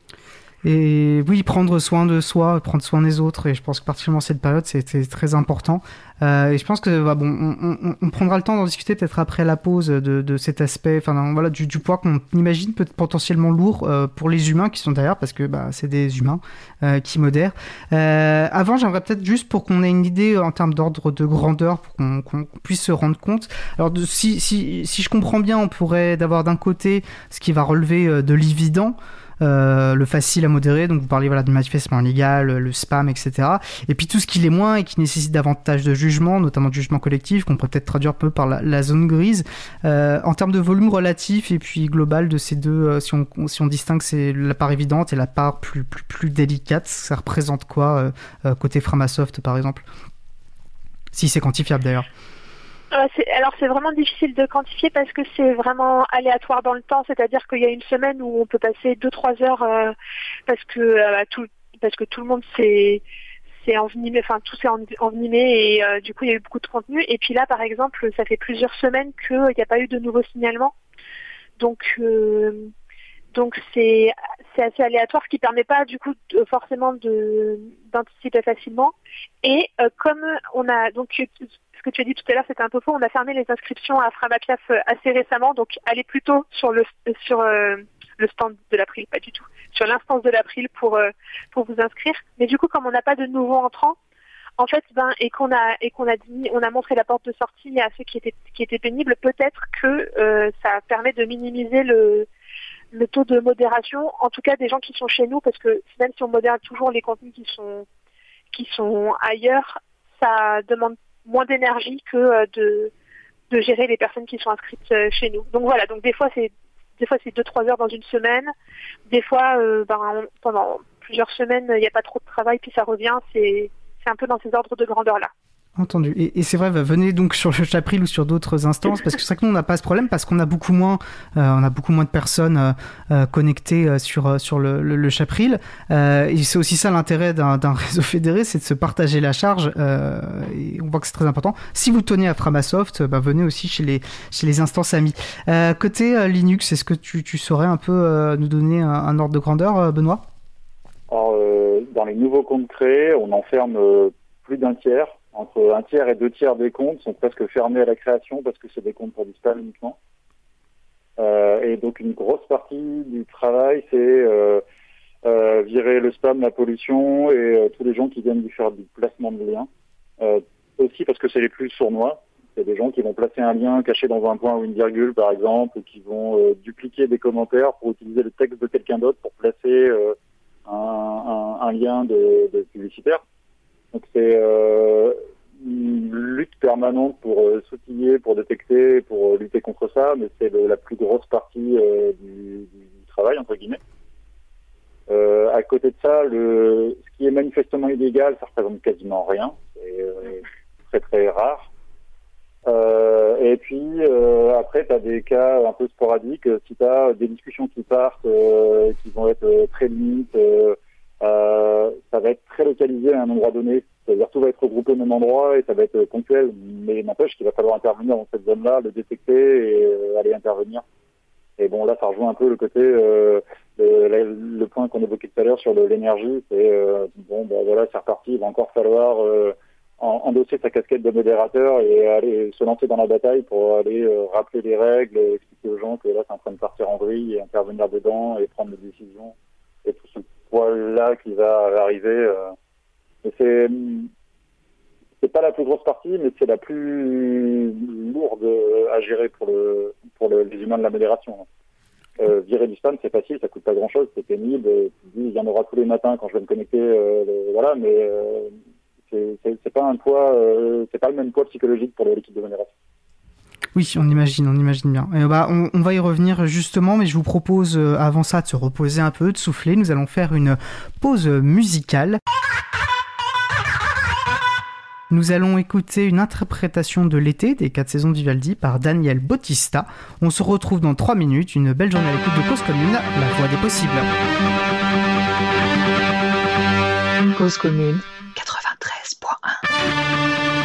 Et oui, prendre soin de soi, prendre soin des autres, et je pense que particulièrement cette période, c'était très important. Euh, et je pense que bah, bon, on, on, on prendra le temps d'en discuter peut-être après la pause de, de cet aspect, enfin voilà, du, du poids qu'on imagine peut-être potentiellement lourd euh, pour les humains qui sont derrière, parce que bah, c'est des humains euh, qui modèrent. Euh, avant, j'aimerais peut-être juste pour qu'on ait une idée en termes d'ordre de grandeur, pour qu'on qu'on puisse se rendre compte. Alors de, si, si, si je comprends bien, on pourrait d'avoir d'un côté ce qui va relever euh, de l'évident. Euh, le facile à modérer, donc vous parlez voilà, de manifestement illégal, le spam, et cetera. Et puis tout ce qui l'est moins et qui nécessite davantage de jugement, notamment de jugement collectif, qu'on pourrait peut-être traduire un peu par la, la zone grise. Euh, en termes de volume relatif et puis global de ces deux, euh, si, on, si on distingue c'est la part évidente et la part plus, plus, plus délicate, ça représente quoi euh, euh, côté Framasoft par exemple? Si c'est quantifiable d'ailleurs. Euh, c'est, alors c'est vraiment difficile de quantifier parce que c'est vraiment aléatoire dans le temps, c'est-à-dire qu'il y a une semaine où on peut passer deux trois heures euh, parce que euh, tout parce que tout le monde s'est s'est envenimé, enfin tout s'est envenimé et euh, du coup il y a eu beaucoup de contenu. Et puis là par exemple ça fait plusieurs semaines qu'il n'y a pas eu de nouveaux signalements, donc euh, donc c'est c'est assez aléatoire, ce qui permet pas du coup de, forcément de d'anticiper facilement. Et euh, comme on a donc ce que tu as dit tout à l'heure, c'était un peu faux. On a fermé les inscriptions à Framapiaf assez récemment, donc allez plutôt sur le sur euh, le stand de l'April, pas du tout, sur l'instance de l'April pour euh, pour vous inscrire. Mais du coup, comme on n'a pas de nouveaux entrants, en fait, ben et qu'on a et qu'on a dit, on a montré la porte de sortie à ceux qui étaient qui étaient pénibles, peut-être que euh, ça permet de minimiser le le taux de modération, en tout cas des gens qui sont chez nous, parce que même si on modère toujours les contenus qui sont qui sont ailleurs, ça demande moins d'énergie que de, de gérer les personnes qui sont inscrites chez nous. Donc voilà, donc des fois c'est des fois c'est deux trois heures dans une semaine, des fois euh, ben, on, pendant plusieurs semaines il n'y a pas trop de travail puis ça revient, c'est c'est un peu dans ces ordres de grandeur là. Entendu. Et, et c'est vrai, bah, venez donc sur le Chapril ou sur d'autres instances, parce que c'est vrai que nous on n'a pas ce problème, parce qu'on a beaucoup moins, euh, on a beaucoup moins de personnes euh, euh, connectées euh, sur euh, sur le, le, le Chapril. Euh, et c'est aussi ça l'intérêt d'un, d'un réseau fédéré, c'est de se partager la charge. Euh, et on voit que c'est très important. Si vous tenez à Framasoft, bah, venez aussi chez les chez les instances amies. Euh, côté euh, Linux, est-ce que tu, tu saurais un peu euh, nous donner un, un ordre de grandeur, euh, Benoît? Alors, euh, dans les nouveaux comptes créés, on enferme euh, plus d'un tiers. Entre un tiers et deux tiers des comptes sont presque fermés à la création parce que c'est des comptes pour du spam uniquement. Euh, et donc une grosse partie du travail, c'est euh, euh, virer le spam, la pollution et euh, tous les gens qui viennent lui faire du placement de liens. Euh, aussi parce que c'est les plus sournois. C'est des gens qui vont placer un lien caché dans un point ou une virgule, par exemple, ou qui vont euh, dupliquer des commentaires pour utiliser le texte de quelqu'un d'autre pour placer euh, un, un, un lien de, de publicitaire. Donc c'est euh, une lutte permanente pour euh, s'outiller, pour détecter, pour euh, lutter contre ça, mais c'est le, la plus grosse partie euh, du, du travail, entre guillemets. Euh, à côté de ça, le, ce qui est manifestement illégal, ça représente quasiment rien. C'est euh, très très rare. Euh, et puis euh, après, tu as des cas un peu sporadiques. Si tu as des discussions qui partent, euh, qui vont être euh, très limites, euh, euh, ça va être très localisé à un endroit donné. C'est-à-dire tout va être regroupé au même endroit et ça va être ponctuel. Mais n'empêche qu'il va falloir intervenir dans cette zone-là, le détecter et euh, aller intervenir. Et bon, là, ça rejoint un peu le côté, euh, le, le point qu'on évoquait tout à l'heure sur le, l'énergie. C'est euh, bon, ben voilà, c'est reparti. Il va encore falloir euh, endosser sa casquette de modérateur et aller se lancer dans la bataille pour aller euh, rappeler les règles, expliquer aux gens que là c'est en train de partir en vrille et intervenir dedans et prendre des décisions et tout ce poil-là qui va arriver. Euh, et c'est c'est pas la plus grosse partie, mais c'est la plus lourde à gérer pour le pour le, les humains de la modération. Euh, virer du spam, c'est facile, ça coûte pas grand-chose, c'est pénible. Tu te dis, il y en aura tous les matins quand je vais me connecter, euh, le, voilà, mais euh, C'est, c'est, c'est pas un poids, euh, c'est pas le même poids psychologique pour l'équipe de modération. Oui, on imagine, on imagine bien. Et bah, on, on va y revenir justement, mais je vous propose euh, avant ça de se reposer un peu, de souffler. Nous allons faire une pause musicale. Nous allons écouter une interprétation de l'été des quatre saisons de Vivaldi par Daniel Bautista. On se retrouve dans trois minutes. Une belle journée à l'écoute de Cause Commune, la voix des possibles. Cause Commune quatre-vingt-treize point un.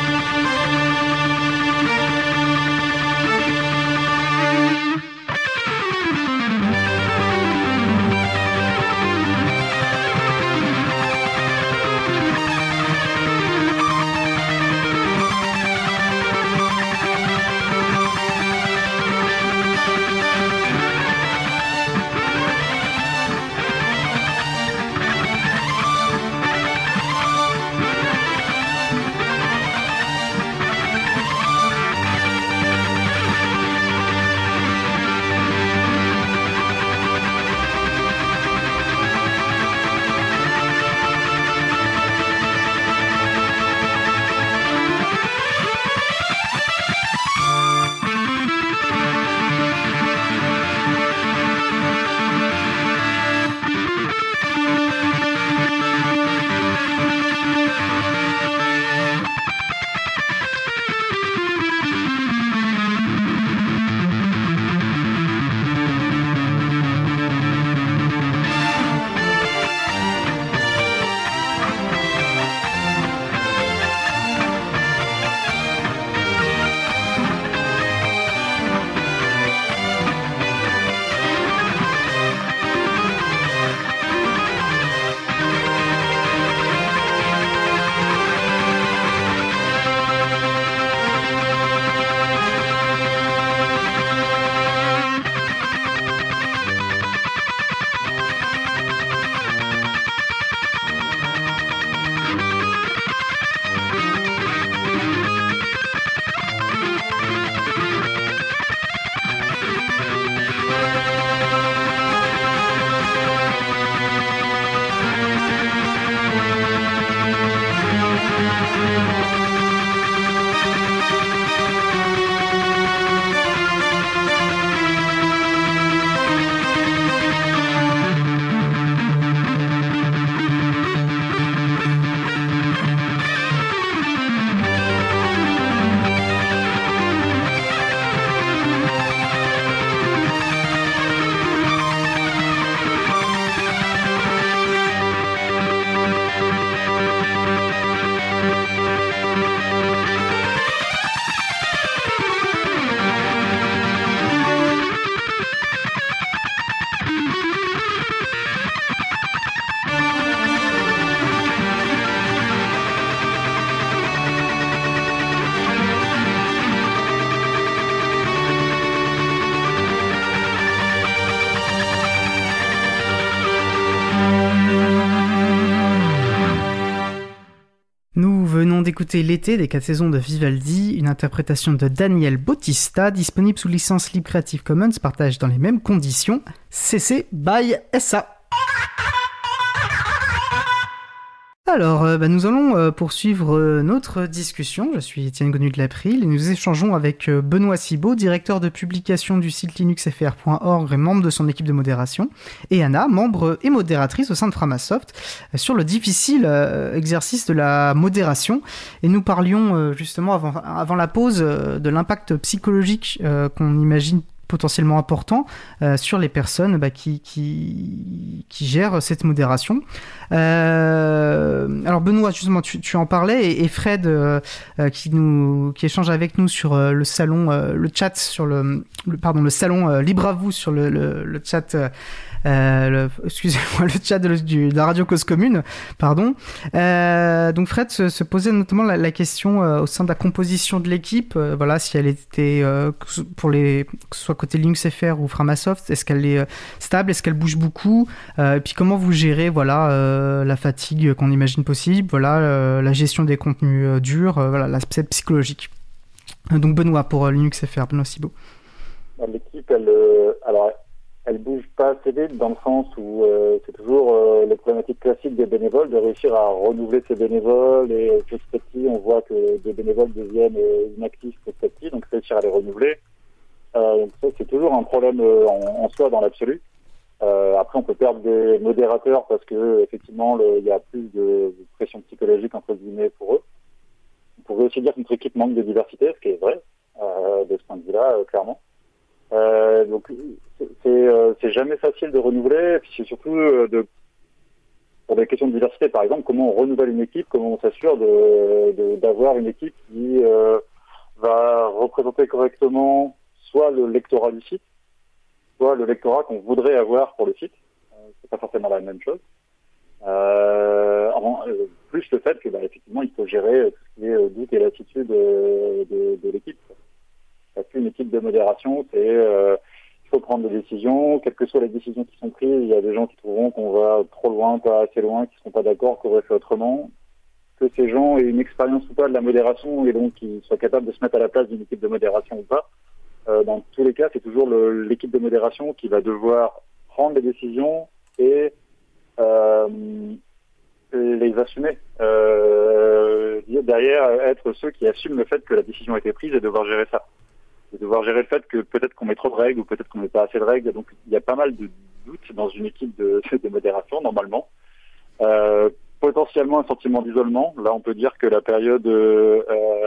Nous venons d'écouter L'été des quatre saisons de Vivaldi, une interprétation de Daniel Bautista, disponible sous licence libre Creative Commons, partage dans les mêmes conditions, C C by S A. Alors, euh, bah, nous allons euh, poursuivre euh, notre discussion. Je suis Étienne Gonu de l'April et nous échangeons avec euh, Benoît Cibot, directeur de publication du site linux f r point org et membre de son équipe de modération, et Anna, membre et modératrice au sein de Framasoft, euh, sur le difficile euh, exercice de la modération. Et nous parlions euh, justement avant, avant la pause euh, de l'impact psychologique euh, qu'on imagine potentiellement important euh, sur les personnes bah, qui, qui, qui gèrent cette modération. Euh, alors Benoît, justement, tu, tu en parlais, et, et Fred, euh, euh, qui, nous, qui échange avec nous sur euh, le salon, euh, le chat sur le, le pardon, le salon euh, Libre à vous sur le, le, le chat, euh, le, excusez-moi, le chat de, du, de la radio Cause Commune, pardon. Euh, donc Fred se, se posait notamment la, la question euh, au sein de la composition de l'équipe, euh, voilà, si elle était euh, pour les, que ce soit côté Linux F R ou Framasoft, est-ce qu'elle est euh, stable, est-ce qu'elle bouge beaucoup, euh, et puis comment vous gérez, voilà, euh, la fatigue qu'on imagine possible, voilà, euh, la gestion des contenus euh, durs, euh, voilà, l'aspect psychologique. Donc Benoît pour euh, Linux F R, Benoît Cibot. L'équipe, elle, euh, alors, elle bouge pas assez vite dans le sens où euh, c'est toujours euh, les problématiques classiques des bénévoles de réussir à renouveler ces bénévoles, et euh, petit à petit on voit que des bénévoles deviennent euh, inactifs petit à petit, donc réussir à les renouveler. Euh, donc ça, c'est toujours un problème euh, en, en soi dans l'absolu. Euh, après, on peut perdre des modérateurs parce que effectivement, le, il y a plus de, de pression psychologique entre guillemets pour eux. On pourrait aussi dire que notre équipe manque de diversité, ce qui est vrai euh, de ce point de vue-là, euh, clairement. Euh, donc, c'est, c'est, euh, c'est jamais facile de renouveler. Et puis c'est surtout euh, de, pour des questions de diversité, par exemple, comment on renouvelle une équipe, comment on s'assure de, de, d'avoir une équipe qui euh, va représenter correctement soit le lectorat du site, soit le lectorat qu'on voudrait avoir pour le site. Euh, c'est pas forcément la même chose. Euh, en, euh, plus le fait que, bah, effectivement, il faut gérer tout ce qui est euh, doute et lassitude euh, de, de l'équipe. Parce qu'une équipe de modération, c'est euh, il faut prendre des décisions, quelles que soient les décisions qui sont prises. Il y a des gens qui trouveront qu'on va trop loin, pas assez loin, qui ne seront pas d'accord, qu'on aurait fait autrement. Que ces gens aient une expérience ou pas de la modération et donc qu'ils soient capables de se mettre à la place d'une équipe de modération ou pas. Euh, dans tous les cas, c'est toujours le, l'équipe de modération qui va devoir prendre les décisions et euh, les assumer. Euh, derrière, être ceux qui assument le fait que la décision a été prise et devoir gérer ça. Et devoir gérer le fait que peut-être qu'on met trop de règles ou peut-être qu'on met pas assez de règles. Donc, il y a pas mal de doutes dans une équipe de, de modération, normalement. Euh, potentiellement un sentiment d'isolement. Là, on peut dire que la période euh,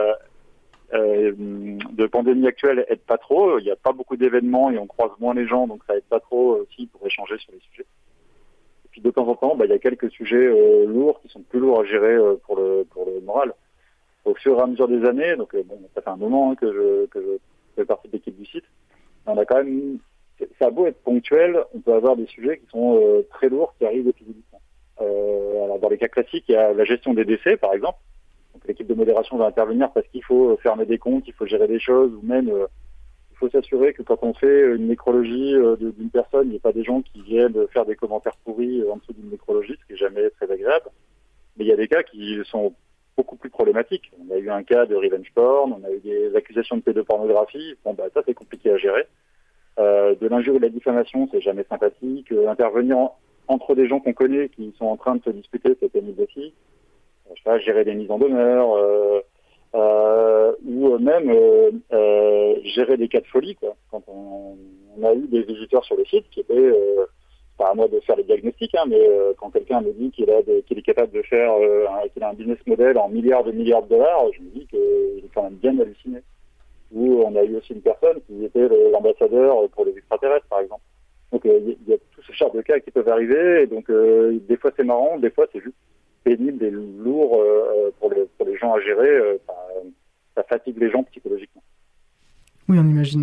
euh, de pandémie actuelle aide pas trop. Il n'y a pas beaucoup d'événements et on croise moins les gens, donc ça aide pas trop aussi pour échanger sur les sujets. Et puis de temps en temps, bah, il y a quelques sujets euh, lourds qui sont plus lourds à gérer euh, pour le pour le moral. Au fur et à mesure des années, donc euh, bon, ça fait un moment hein, que je que je fais partie de l'équipe du site. On a quand même, ça a beau être ponctuel, on peut avoir des sujets qui sont euh, très lourds qui arrivent épisodiquement. Euh, alors dans les cas classiques, il y a la gestion des décès, par exemple. Donc l'équipe de modération va intervenir parce qu'il faut fermer des comptes, il faut gérer des choses, ou même euh, il faut s'assurer que quand on fait une nécrologie euh, de, d'une personne, il n'y ait pas des gens qui viennent faire des commentaires pourris euh, en dessous d'une nécrologie, ce qui est jamais très agréable. Mais il y a des cas qui sont beaucoup plus problématiques. On a eu un cas de revenge porn, on a eu des accusations de pédopornographie. Bon, bah ça c'est compliqué à gérer. Euh, de l'injure et de la diffamation, c'est jamais sympathique. Euh, intervenir en, entre des gens qu'on connaît qui sont en train de se disputer, c'est pénible aussi. Je sais pas, gérer des mises en demeure, euh, euh, ou même euh, euh, gérer des cas de folie, quoi. Quand on, on a eu des visiteurs sur le site qui étaient, euh, pas à moi de faire les diagnostics, hein, mais euh, quand quelqu'un me dit qu'il a des, qu'il est capable de faire, euh, un, qu'il a un business model en milliards de milliards de dollars, je me dis qu'il est quand même bien halluciné. Ou on a eu aussi une personne qui était le, l'ambassadeur pour les extraterrestres, par exemple. Donc il euh, y, y a tout ce genre de cas qui peuvent arriver, et donc euh, des fois c'est marrant, des fois c'est juste pénible et lourd euh, pour, les, pour les gens à gérer, euh, ça, ça fatigue les gens psychologiquement. Oui, on imagine.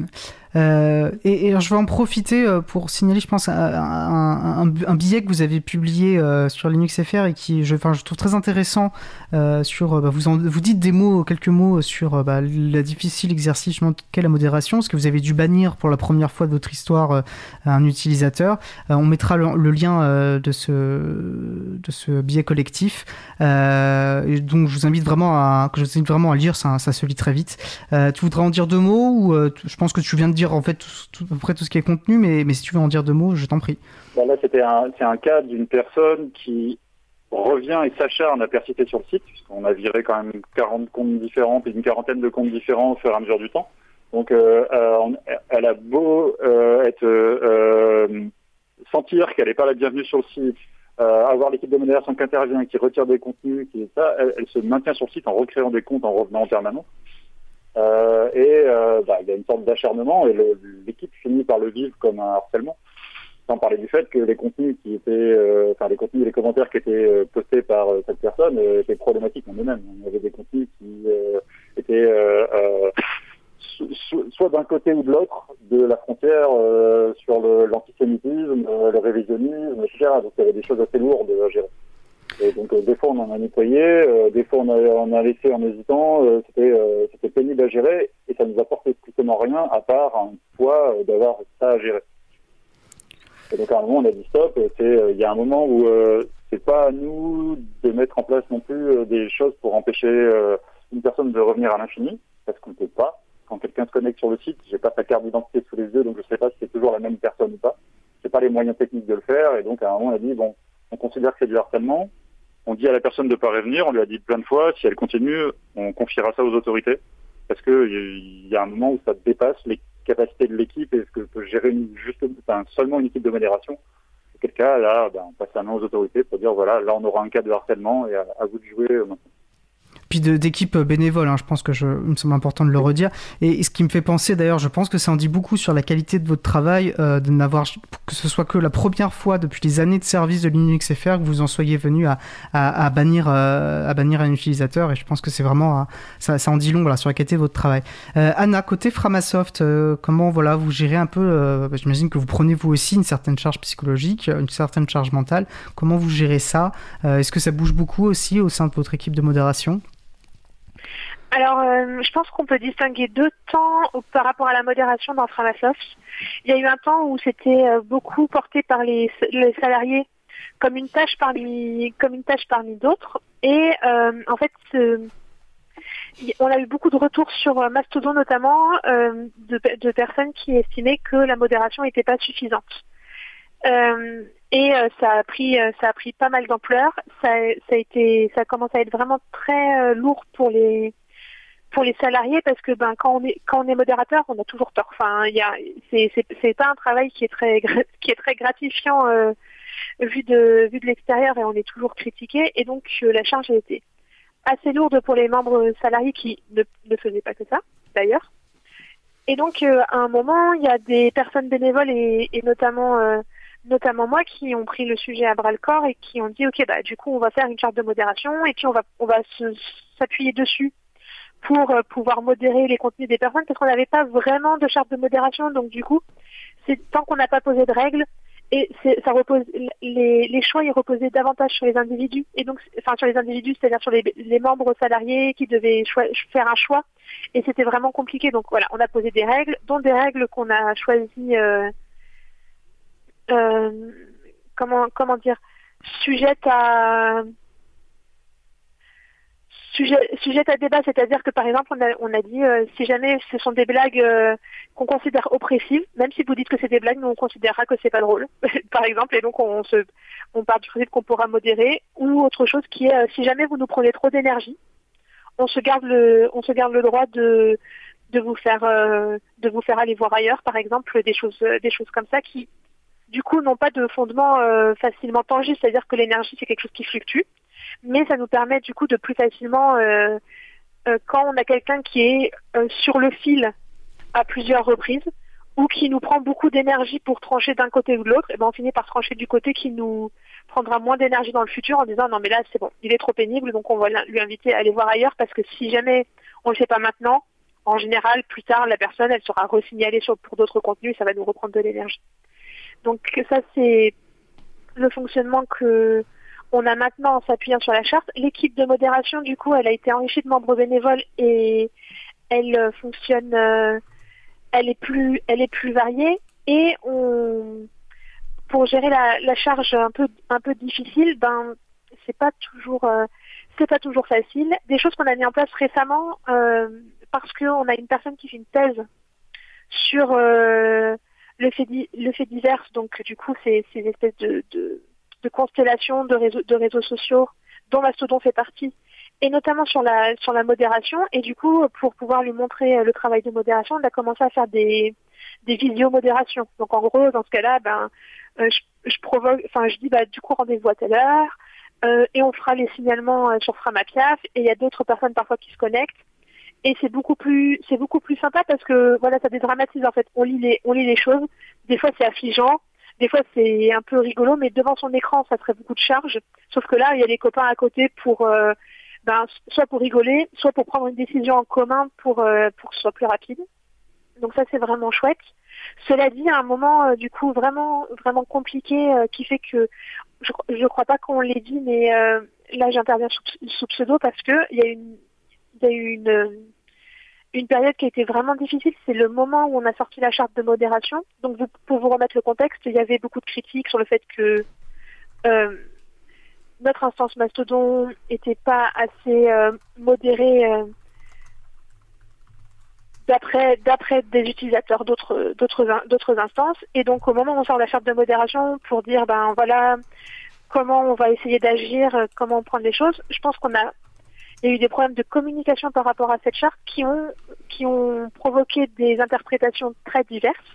Euh, et, et alors, je vais en profiter euh, pour signaler, je pense, un, un, un, un billet que vous avez publié euh, sur Linux F R et qui, je, enfin, je trouve très intéressant. Euh, sur, bah, vous, en, vous dites des mots, quelques mots sur bah, la difficile exercice qu'est la modération, parce que vous avez dû bannir pour la première fois de votre histoire euh, un utilisateur. Euh, on mettra le, le lien euh, de ce de ce billet collectif. Euh, et donc, je vous invite vraiment à, que je vous invite vraiment à lire. Ça, ça se lit très vite. Euh, tu voudrais en dire deux mots ou euh, je pense que tu viens de dire en fait tout, tout, à peu près tout ce qui est contenu, mais, mais si tu veux en dire deux mots, je t'en prie. Bah là, c'était un, c'est un cas d'une personne qui revient et s'acharne à persister sur le site, puisqu'on a viré quand même quarante comptes différents, puis une quarantaine de comptes différents au fur et à mesure du temps. Donc, euh, euh, on, elle a beau euh, être euh, sentir qu'elle n'est pas la bienvenue sur le site, euh, avoir l'équipe de modération qui intervient, qui retire des contenus, qui ça, elle, elle se maintient sur le site en recréant des comptes, en revenant en permanence. Euh, et euh, bah, il y a une sorte d'acharnement et le, l'équipe finit par le vivre comme un harcèlement. Sans parler du fait que les contenus qui étaient, euh, enfin les contenus et les commentaires qui étaient euh, postés par euh, cette personne euh, étaient problématiques en eux-mêmes. Il y avait des contenus qui euh, étaient euh, euh, so, so, soit d'un côté ou de l'autre de la frontière euh, sur le, l'antisémitisme, euh, le révisionnisme, et cetera. Donc il y avait des choses assez lourdes à gérer. Et donc euh, des fois on en a nettoyé, euh, des fois on a, on a laissé en hésitant, euh, c'était, euh, c'était pénible à gérer et ça nous apportait strictement rien à part un poids euh, d'avoir ça à gérer. Et donc à un moment on a dit stop, c'est, euh, il y a un moment où euh, c'est pas à nous de mettre en place non plus euh, des choses pour empêcher euh, une personne de revenir à l'infini, parce qu'on ne peut pas. Quand quelqu'un se connecte sur le site, j'ai pas sa carte d'identité sous les yeux, donc je sais pas si c'est toujours la même personne ou pas. J'ai pas les moyens techniques de le faire, et donc à un moment on a dit bon, on considère que c'est du harcèlement. On dit à la personne de ne pas revenir, on lui a dit plein de fois, si elle continue, on confiera ça aux autorités. Parce que il y a un moment où ça dépasse les capacités de l'équipe et ce que peut gérer une, juste, enfin, seulement une équipe de modération. Auquel cas, là, ben, on passe la main aux autorités pour dire, voilà, là on aura un cas de harcèlement et à, à vous de jouer euh, maintenant. Puis de, d'équipes bénévoles, hein, je pense que je, il me semble important de le redire. Et, et ce qui me fait penser, d'ailleurs, je pense que ça en dit beaucoup sur la qualité de votre travail, euh, de n'avoir, que ce soit que la première fois depuis les années de service de Linux F R que vous en soyez venu à, à, à bannir, euh, à bannir un utilisateur. Et je pense que c'est vraiment, euh, ça, ça en dit long, voilà, sur la qualité de votre travail. Euh, Anna, côté Framasoft, euh, comment, voilà, vous gérez un peu, euh, j'imagine que vous prenez vous aussi une certaine charge psychologique, une certaine charge mentale. Comment vous gérez ça? euh, Est-ce que ça bouge beaucoup aussi au sein de votre équipe de modération? Alors, euh, je pense qu'on peut distinguer deux temps par rapport à la modération dans Framasoft. Il y a eu un temps où c'était euh, beaucoup porté par les, les salariés comme une tâche parmi comme une tâche parmi d'autres. Et euh, en fait, euh, on a eu beaucoup de retours sur Mastodon notamment euh, de, de personnes qui estimaient que la modération n'était pas suffisante. Euh, et euh, ça a pris euh, ça a pris pas mal d'ampleur. Ça, ça a été ça commence à être vraiment très euh, lourd pour les pour les salariés parce que ben quand on est quand on est modérateur, on a toujours tort. Enfin, il y a c'est c'est c'est pas un travail qui est très qui est très gratifiant euh, vu de vu de l'extérieur et on est toujours critiqué et donc euh, la charge a été assez lourde pour les membres salariés qui ne ne faisaient pas que ça d'ailleurs. Et donc euh, à un moment, il y a des personnes bénévoles et, et notamment euh, notamment moi qui ont pris le sujet à bras le corps et qui ont dit ok bah du coup on va faire une charte de modération et puis on va on va se, s'appuyer dessus pour euh, pouvoir modérer les contenus des personnes parce qu'on n'avait pas vraiment de charte de modération. Donc du coup, c'est tant qu'on n'a pas posé de règles et c'est, ça repose les, les choix ils reposaient davantage sur les individus et donc enfin sur les individus, c'est-à-dire sur les, les membres salariés qui devaient choi- faire un choix et c'était vraiment compliqué. Donc voilà, on a posé des règles, dont des règles qu'on a choisies euh, euh, comment comment dire sujettes à Sujet, sujet à débat, c'est-à-dire que par exemple on a, on a dit euh, si jamais ce sont des blagues euh, qu'on considère oppressives, même si vous dites que c'est des blagues, nous on considérera que c'est pas drôle, par exemple, et donc on se, on part du principe qu'on pourra modérer, ou autre chose qui est euh, si jamais vous nous prenez trop d'énergie, on se garde le, on se garde le droit de, de vous faire, euh, de vous faire aller voir ailleurs, par exemple, des choses, des choses comme ça qui, du coup, n'ont pas de fondement euh, facilement tangible, c'est-à-dire que l'énergie c'est quelque chose qui fluctue. Mais ça nous permet du coup de plus facilement, euh, euh, quand on a quelqu'un qui est euh, sur le fil à plusieurs reprises ou qui nous prend beaucoup d'énergie pour trancher d'un côté ou de l'autre, et ben on finit par trancher du côté qui nous prendra moins d'énergie dans le futur en disant non mais là c'est bon, il est trop pénible donc on va lui inviter à aller voir ailleurs parce que si jamais on le fait pas maintenant, en général, plus tard, la personne, elle sera re-signalée sur, pour d'autres contenus, ça va nous reprendre de l'énergie. Donc ça, c'est le fonctionnement que on a maintenant en s'appuyant sur la charte. L'équipe de modération, du coup, elle a été enrichie de membres bénévoles et elle euh, fonctionne, euh, elle est plus, elle est plus variée. Et on, pour gérer la, la charge un peu, un peu difficile, ben c'est pas toujours, euh, c'est pas toujours facile. Des choses qu'on a mis en place récemment, euh, parce qu'on a une personne qui fait une thèse sur euh, le fait, di- le fait divers. Donc du coup, c'est, c'est une espèce de, de, de constellation de réseaux, de réseaux sociaux dont Mastodon fait partie, et notamment sur la, sur la modération. Et du coup, pour pouvoir lui montrer le travail de modération, on a commencé à faire des des visio-modérations. Donc en gros, dans ce cas-là, ben, euh, je, je provoque, enfin je dis bah du coup rendez-vous à telle heure, euh, et on fera les signalements euh, sur Framapiaf, et il y a d'autres personnes parfois qui se connectent, et c'est beaucoup plus, c'est beaucoup plus sympa parce que voilà, ça dédramatise en fait. On lit les, on lit les choses. Des fois c'est affligeant, des fois c'est un peu rigolo, mais devant son écran ça ferait beaucoup de charge. Sauf que là il y a les copains à côté pour, euh, ben soit pour rigoler, soit pour prendre une décision en commun pour euh, pour que ce soit plus rapide. Donc ça c'est vraiment chouette. Cela dit, à un moment euh, du coup vraiment vraiment compliqué euh, qui fait que je je crois pas qu'on l'ait dit, mais euh, là j'interviens sous, sous pseudo parce que il y a une il y a eu une une période qui a été vraiment difficile. C'est le moment où on a sorti la charte de modération. Donc vous, pour vous remettre le contexte, il y avait beaucoup de critiques sur le fait que euh, notre instance Mastodon était pas assez euh, modérée. Euh, d'après d'après des utilisateurs d'autres d'autres d'autres instances. Et donc au moment où on sort la charte de modération pour dire ben voilà comment on va essayer d'agir, comment on prend les choses, je pense qu'on a il y a eu des problèmes de communication par rapport à cette charte qui ont qui ont provoqué des interprétations très diverses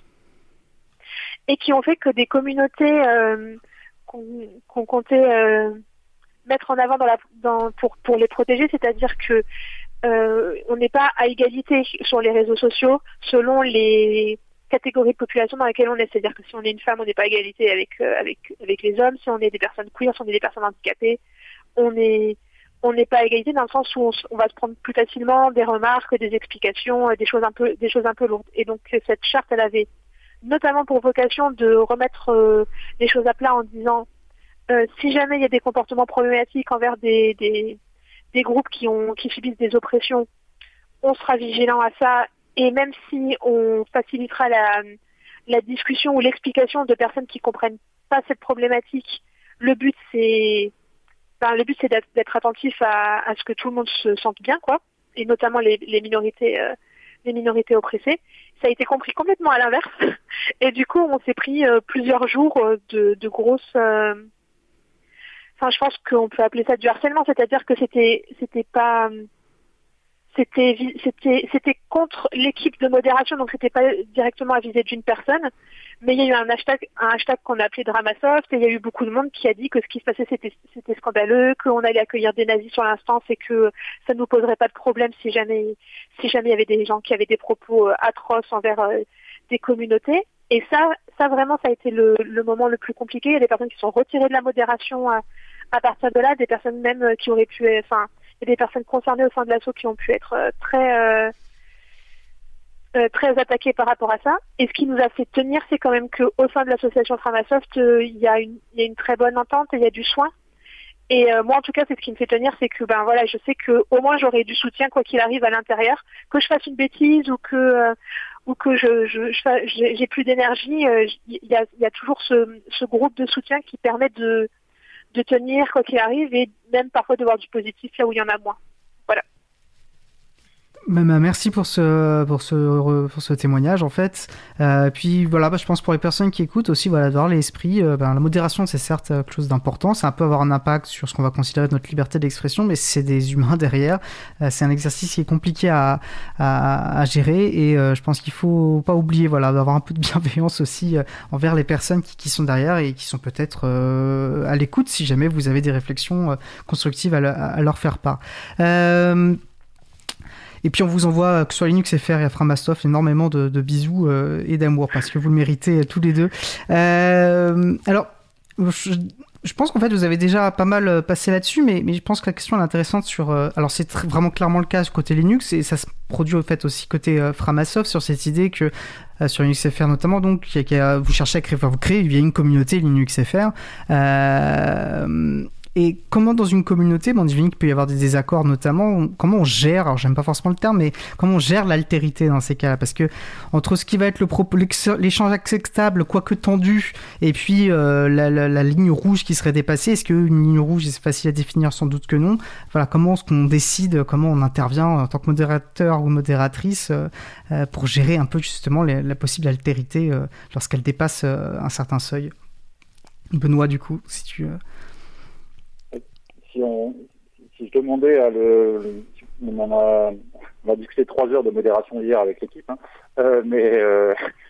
et qui ont fait que des communautés euh, qu'on, qu'on comptait euh, mettre en avant dans la dans pour pour les protéger, c'est-à-dire que Euh, on n'est pas à égalité sur les réseaux sociaux selon les catégories de population dans lesquelles on est. C'est-à-dire que si on est une femme, on n'est pas à égalité avec euh, avec avec les hommes. Si on est des personnes queer, si on est des personnes handicapées, on est on n'est pas à égalité dans le sens où on, on va se prendre plus facilement des remarques, des explications, des choses un peu des choses un peu lourdes. Et donc cette charte, elle avait notamment pour vocation de remettre euh, les choses à plat en disant euh, si jamais il y a des comportements problématiques envers des des des groupes qui ont qui subissent des oppressions, on sera vigilant à ça, et même si on facilitera la la discussion ou l'explication de personnes qui comprennent pas cette problématique, le but c'est ben, le but c'est d'être, d'être attentif à, à ce que tout le monde se sente bien, quoi, et notamment les, les minorités euh, les minorités oppressées. Ça a été compris complètement à l'inverse, et du coup on s'est pris euh, plusieurs jours de, de grosses euh, Enfin, je pense qu'on peut appeler ça du harcèlement, c'est-à-dire que c'était, c'était pas, c'était, c'était, c'était contre l'équipe de modération, donc c'était pas directement à viser d'une personne, mais il y a eu un hashtag, un hashtag qu'on a appelé Dramasoft, et il y a eu beaucoup de monde qui a dit que ce qui se passait c'était, c'était scandaleux, qu'on allait accueillir des nazis sur l'instance et que ça ne nous poserait pas de problème si jamais, si jamais il y avait des gens qui avaient des propos atroces envers euh, des communautés. Et ça, ça vraiment, ça a été le, le moment le plus compliqué. Il y a des personnes qui sont retirées de la modération à, à partir de là, des personnes même qui auraient pu, enfin, il y a des personnes concernées au sein de l'asso qui ont pu être très, euh, euh, très attaquées par rapport à ça. Et ce qui nous a fait tenir, c'est quand même qu'au sein de l'association Framasoft, euh, il y a une, il y a une très bonne entente et il y a du soin. Et euh, moi, en tout cas, c'est ce qui me fait tenir, c'est que ben voilà, je sais que au moins j'aurai du soutien quoi qu'il arrive à l'intérieur, que je fasse une bêtise ou que euh, ou que je, je, je j'ai, j'ai plus d'énergie, il euh, y a, il y a toujours ce, ce groupe de soutien qui permet de de tenir quoi qu'il arrive, et même parfois de voir du positif là où il y en a moins. Voilà. Merci pour ce, pour ce, pour ce témoignage, en fait. Euh, puis voilà, bah, je pense pour les personnes qui écoutent aussi, voilà, d'avoir l'esprit. Euh, ben, la modération, c'est certes quelque chose d'important. Ça peut avoir un impact sur ce qu'on va considérer notre liberté d'expression, mais c'est des humains derrière. Euh, c'est un exercice qui est compliqué à, à, à gérer, et euh, je pense qu'il faut pas oublier, voilà, d'avoir un peu de bienveillance aussi euh, envers les personnes qui, qui sont derrière et qui sont peut-être euh, à l'écoute si jamais vous avez des réflexions euh, constructives à, le, à leur faire part. Euh, Et puis on vous envoie, que ce soit Linux F R et à Framasoft, énormément de, de bisous euh, et d'amour, parce que vous le méritez tous les deux. Euh, alors, je, je pense qu'en fait vous avez déjà pas mal passé là-dessus, mais, mais je pense que la question est intéressante sur... Euh, alors c'est très, vraiment clairement le cas côté Linux, et ça se produit au fait aussi côté euh, Framasoft sur cette idée que, euh, sur Linux F R notamment, donc qui, qui a, vous cherchez à créer, enfin, vous créez via une communauté Linux F R. Euh, Et comment dans une communauté, bon, on dit qu'il peut y avoir des désaccords notamment, comment on gère, alors j'aime pas forcément le terme, mais comment on gère l'altérité dans ces cas-là? Parce que entre ce qui va être le propos, l'échange acceptable, quoique tendu, et puis euh, la, la, la ligne rouge qui serait dépassée, est-ce qu'une ligne rouge, c'est facile à définir? Sans doute que non. Voilà, comment est-ce qu'on décide, comment on intervient en tant que modérateur ou modératrice euh, pour gérer un peu justement les, la possible altérité euh, lorsqu'elle dépasse euh, un certain seuil? Benoît, du coup, si tu... Euh... Si, on, si je demandais à le, le on, en a, on a discuté trois heures de modération hier avec l'équipe, hein, euh, mais euh,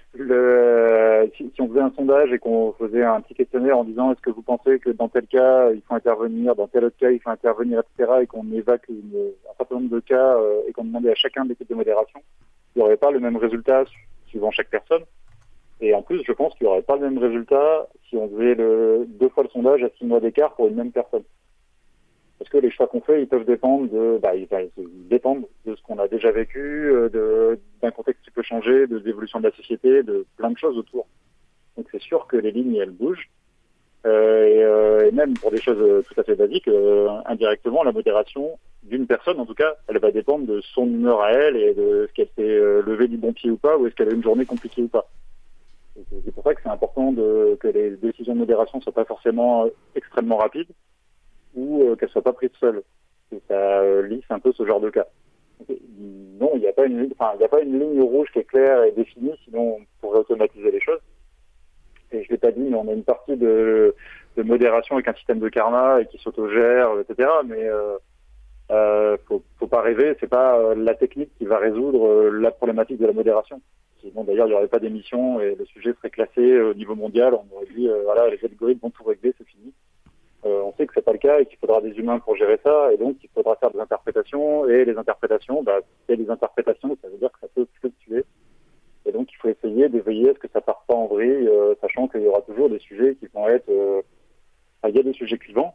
le, si, si on faisait un sondage et qu'on faisait un petit questionnaire en disant est-ce que vous pensez que dans tel cas il faut intervenir, dans tel autre cas il faut intervenir, et cetera, et qu'on évacue une, un certain nombre de cas euh, et qu'on demandait à chacun de l'équipe de modération, il n'y aurait pas le même résultat suivant chaque personne. Et en plus, je pense qu'il n'y aurait pas le même résultat si on faisait le, deux fois le sondage à six mois d'écart pour une même personne. Parce que les choix qu'on fait, ils peuvent dépendre de, bah, ils, ils dépendent de ce qu'on a déjà vécu, de, d'un contexte qui peut changer, de l'évolution de la société, de plein de choses autour. Donc c'est sûr que les lignes, elles bougent. Euh, et, euh, et même pour des choses tout à fait basiques, euh, indirectement, la modération d'une personne, en tout cas, elle va dépendre de son humeur à elle et de est-ce qu'elle s'est euh, levée du bon pied ou pas, ou est-ce qu'elle a une journée compliquée ou pas. Et c'est pour ça que c'est important de, que les décisions de modération soient pas forcément extrêmement rapides, ou euh, qu'elle soit pas prise seule. Et ça euh, lisse un peu ce genre de cas. Donc, non, il n'y a pas une, enfin, il n'y a pas une ligne rouge qui est claire et définie, sinon on pourrait automatiser les choses. Et je l'ai pas dit, mais on a une partie de, de modération avec un système de karma et qui s'autogère, et cetera. Mais euh, euh, faut, faut pas rêver, c'est pas euh, la technique qui va résoudre euh, la problématique de la modération. Sinon, d'ailleurs, il n'y aurait pas d'émission et le sujet serait classé euh, au niveau mondial. On aurait dit, euh, voilà, les algorithmes vont tout régler, c'est fini. Euh, on sait que c'est pas le cas et qu'il faudra des humains pour gérer ça, et donc il faudra faire des interprétations, et les interprétations, bah, c'est des interprétations, ça veut dire que ça peut fluctuer. Et donc il faut essayer de veiller à ce que ça parte pas en vrille, euh, sachant qu'il y aura toujours des sujets qui vont être... Euh... Enfin, il y a des sujets clivants,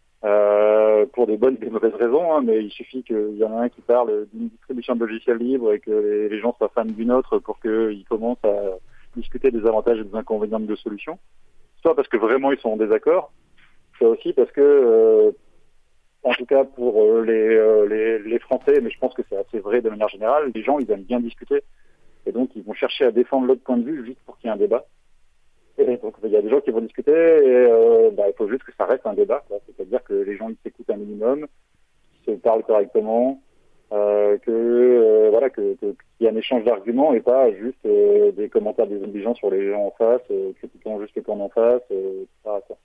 euh, pour des bonnes et des mauvaises raisons, hein, mais il suffit qu'il y en a un qui parle d'une distribution de logiciels libres et que les, les gens soient fans d'une autre pour qu'ils commencent à discuter des avantages et des inconvénients de deux solutions. Soit parce que vraiment ils sont en désaccord, soit aussi parce que, euh, en tout cas pour euh, les, euh, les, les Français, mais je pense que c'est assez vrai de manière générale, les gens ils aiment bien discuter. Et donc, ils vont chercher à défendre l'autre point de vue juste pour qu'il y ait un débat. Et donc, il y a des gens qui vont discuter et euh, bah, il faut juste que ça reste un débat, quoi. C'est-à-dire que les gens, ils s'écoutent un minimum, qu'ils se parlent correctement, euh, que euh, voilà, que, que, qu'il y ait un échange d'arguments et pas juste euh, des commentaires désobligeants sur les gens en face, euh, critiquant juste le camp en face, euh, et cetera, quoi.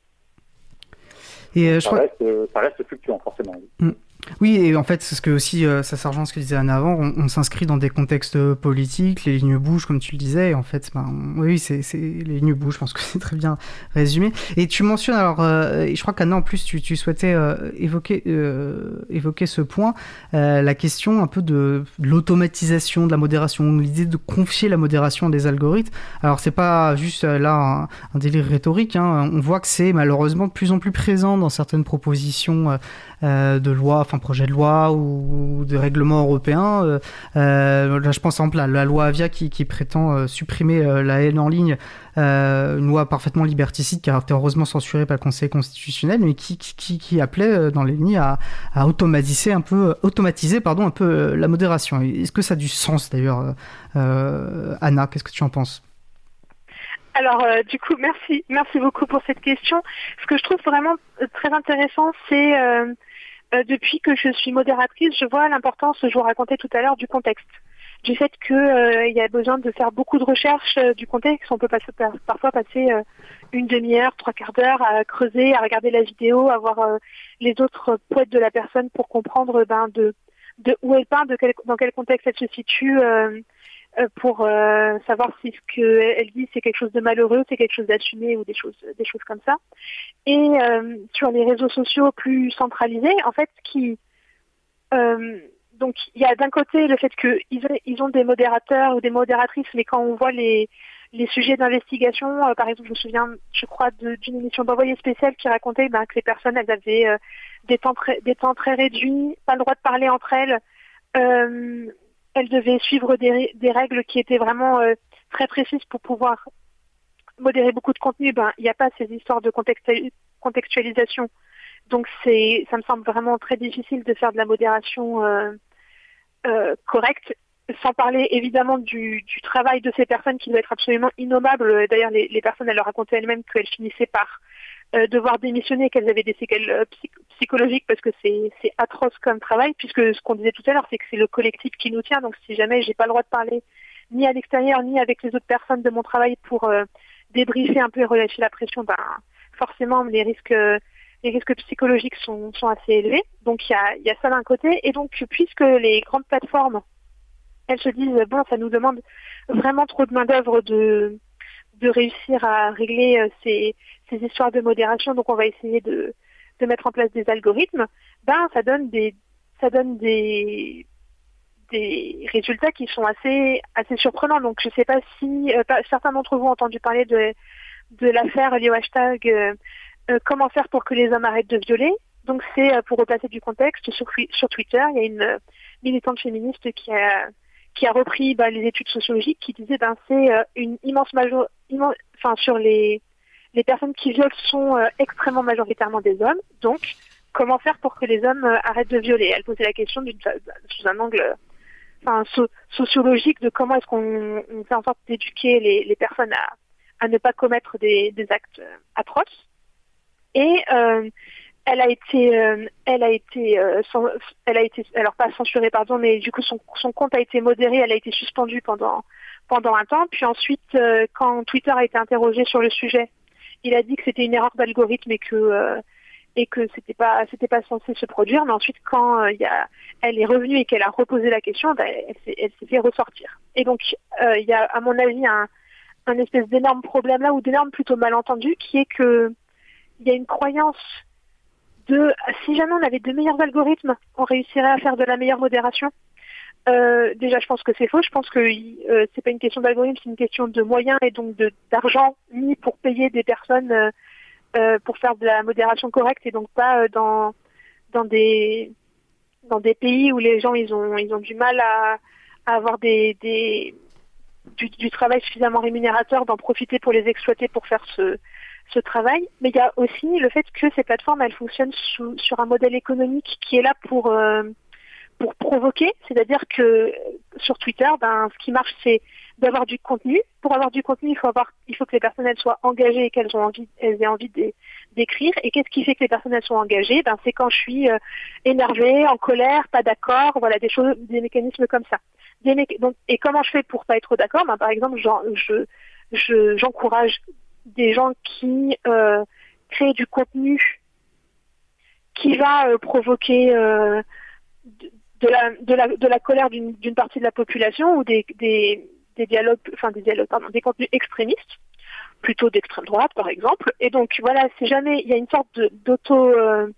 Et euh, ça, je reste, crois... euh, ça reste fluctuant, forcément. Mm. Oui, et en fait, c'est ce que aussi, euh, ça s'argent ce que disait Anna avant, on, on s'inscrit dans des contextes politiques, les lignes bougent, comme tu le disais, et en fait, ben, on, oui, c'est, c'est, les lignes bougent, je pense que c'est très bien résumé. Et tu mentionnes, alors, euh, et je crois qu'Anna, en plus, tu, tu souhaitais euh, évoquer, euh, évoquer ce point, euh, la question un peu de, de l'automatisation, de la modération, l'idée de confier la modération à des algorithmes. Alors, c'est pas juste euh, là un, un délire rhétorique, hein, on voit que c'est malheureusement de plus en plus présent dans certaines propositions euh, euh, de loi, enfin projet de loi ou de règlement européen. Euh, euh, là, je pense par exemple à la loi Avia qui, qui prétend euh, supprimer euh, la haine en ligne, euh, une loi parfaitement liberticide qui a été heureusement censurée par le Conseil constitutionnel, mais qui, qui, qui appelait euh, dans les lignes à, à automatiser un peu, automatiser pardon un peu euh, la modération. Est-ce que ça a du sens d'ailleurs, euh, Anna? Qu'est-ce que tu en penses? Alors, euh, du coup, merci, merci beaucoup pour cette question. Ce que je trouve vraiment très intéressant, c'est euh, euh, depuis que je suis modératrice, je vois l'importance, je vous racontais tout à l'heure, du contexte. Du fait qu'il euh, y a besoin de faire beaucoup de recherches euh, du contexte. On peut passer, par, parfois passer euh, une demi-heure, trois quarts d'heure à creuser, à regarder la vidéo, à voir euh, les autres poètes de la personne pour comprendre ben, de, de où elle parle, de quel, dans quel contexte elle se situe, euh, pour euh, savoir si ce qu'elle dit c'est quelque chose de malheureux, c'est quelque chose d'assumé ou des choses des choses comme ça. Et euh, sur les réseaux sociaux plus centralisés, en fait, qui euh, donc il y a d'un côté le fait qu'ils ils ont des modérateurs ou des modératrices, mais quand on voit les les sujets d'investigation. Euh, par exemple, je me souviens, je crois, de, d'une émission d'envoyé spécial qui racontait ben, que les personnes, elles avaient euh, des, temps très, des temps très réduits, pas le droit de parler entre elles. Euh, elles devaient suivre des, des règles qui étaient vraiment euh, très précises pour pouvoir modérer beaucoup de contenu. Ben, il n'y a pas ces histoires de contextualisation. Donc, c'est, ça me semble vraiment très difficile de faire de la modération euh, euh, correcte. Sans parler évidemment du, du travail de ces personnes qui doit être absolument innommable. D'ailleurs, les, les personnes, elles leur racontaient elles-mêmes qu'elles finissaient par euh, devoir démissionner, qu'elles avaient des séquelles euh, psych- psychologiques parce que c'est, c'est atroce comme travail, puisque ce qu'on disait tout à l'heure, c'est que c'est le collectif qui nous tient. Donc, si jamais j'ai pas le droit de parler ni à l'extérieur, ni avec les autres personnes de mon travail pour euh, débriefer un peu et relâcher la pression, ben forcément, les risques, euh, les risques psychologiques sont, sont assez élevés. Donc, il y a, y a ça d'un côté. Et donc, puisque les grandes plateformes elles se disent, bon, ça nous demande vraiment trop de main-d'œuvre de, de réussir à régler euh, ces, ces histoires de modération, donc on va essayer de, de mettre en place des algorithmes, ben, ça donne des, ça donne des, des résultats qui sont assez, assez surprenants. Donc, je sais pas si, euh, pas, certains d'entre vous ont entendu parler de, de l'affaire liée au hashtag, euh, euh, comment faire pour que les hommes arrêtent de violer. Donc, c'est, euh, pour replacer du contexte, sur, sur Twitter, il y a une euh, militante féministe qui a, qui a repris bah, les études sociologiques qui disaient ben c'est euh, une immense major immense, enfin sur les les personnes qui violent sont euh, extrêmement majoritairement des hommes, donc comment faire pour que les hommes euh, arrêtent de violer. Elle posait la question d'une, sous un angle enfin so, sociologique de comment est-ce qu'on on fait en sorte d'éduquer les, les personnes à à ne pas commettre des, des actes euh, atroces. Et euh, Elle a été, euh, elle a été, euh, sans, elle a été, alors pas censurée, pardon, mais du coup son, son compte a été modéré, elle a été suspendue pendant pendant un temps. Puis ensuite, euh, quand Twitter a été interrogé sur le sujet, il a dit que c'était une erreur d'algorithme et que euh, et que c'était pas c'était pas censé se produire. Mais ensuite, quand euh, il y a, elle est revenue et qu'elle a reposé la question, ben, elle, s'est, elle s'est fait ressortir. Et donc, euh, il y a à mon avis un un espèce d'énorme problème là, ou d'énorme plutôt malentendu, qui est que il y a une croyance de si jamais on avait de meilleurs algorithmes, on réussirait à faire de la meilleure modération. Euh, déjà, je pense que c'est faux. Je pense que euh, c'est pas une question d'algorithme, c'est une question de moyens et donc de, d'argent mis pour payer des personnes euh, euh, pour faire de la modération correcte et donc pas euh, dans dans des dans des pays où les gens ils ont ils ont du mal à, à avoir des, des du, du travail suffisamment rémunérateur, d'en profiter pour les exploiter pour faire ce ce travail, mais il y a aussi le fait que ces plateformes, elles fonctionnent sous, sur un modèle économique qui est là pour euh, pour provoquer, c'est-à-dire que sur Twitter, ben ce qui marche, c'est d'avoir du contenu. Pour avoir du contenu, il faut avoir, il faut que les personnes elles soient engagées et qu'elles ont envie, elles aient envie de, d'écrire. Et qu'est-ce qui fait que les personnes elles sont engagées? Ben c'est quand je suis euh, énervée, en colère, pas d'accord, voilà des choses, des mécanismes comme ça. Des méca- donc, et comment je fais pour pas être trop d'accord? Ben par exemple, genre, je, je j'encourage des gens qui euh, créent du contenu qui va euh, provoquer euh, de, de, la, de, la, de la colère d'une, d'une partie de la population ou des, des, des dialogues, enfin des dialogues, pardon, des contenus extrémistes, plutôt d'extrême droite par exemple. Et donc voilà, si jamais il y a une sorte de, d'auto, euh,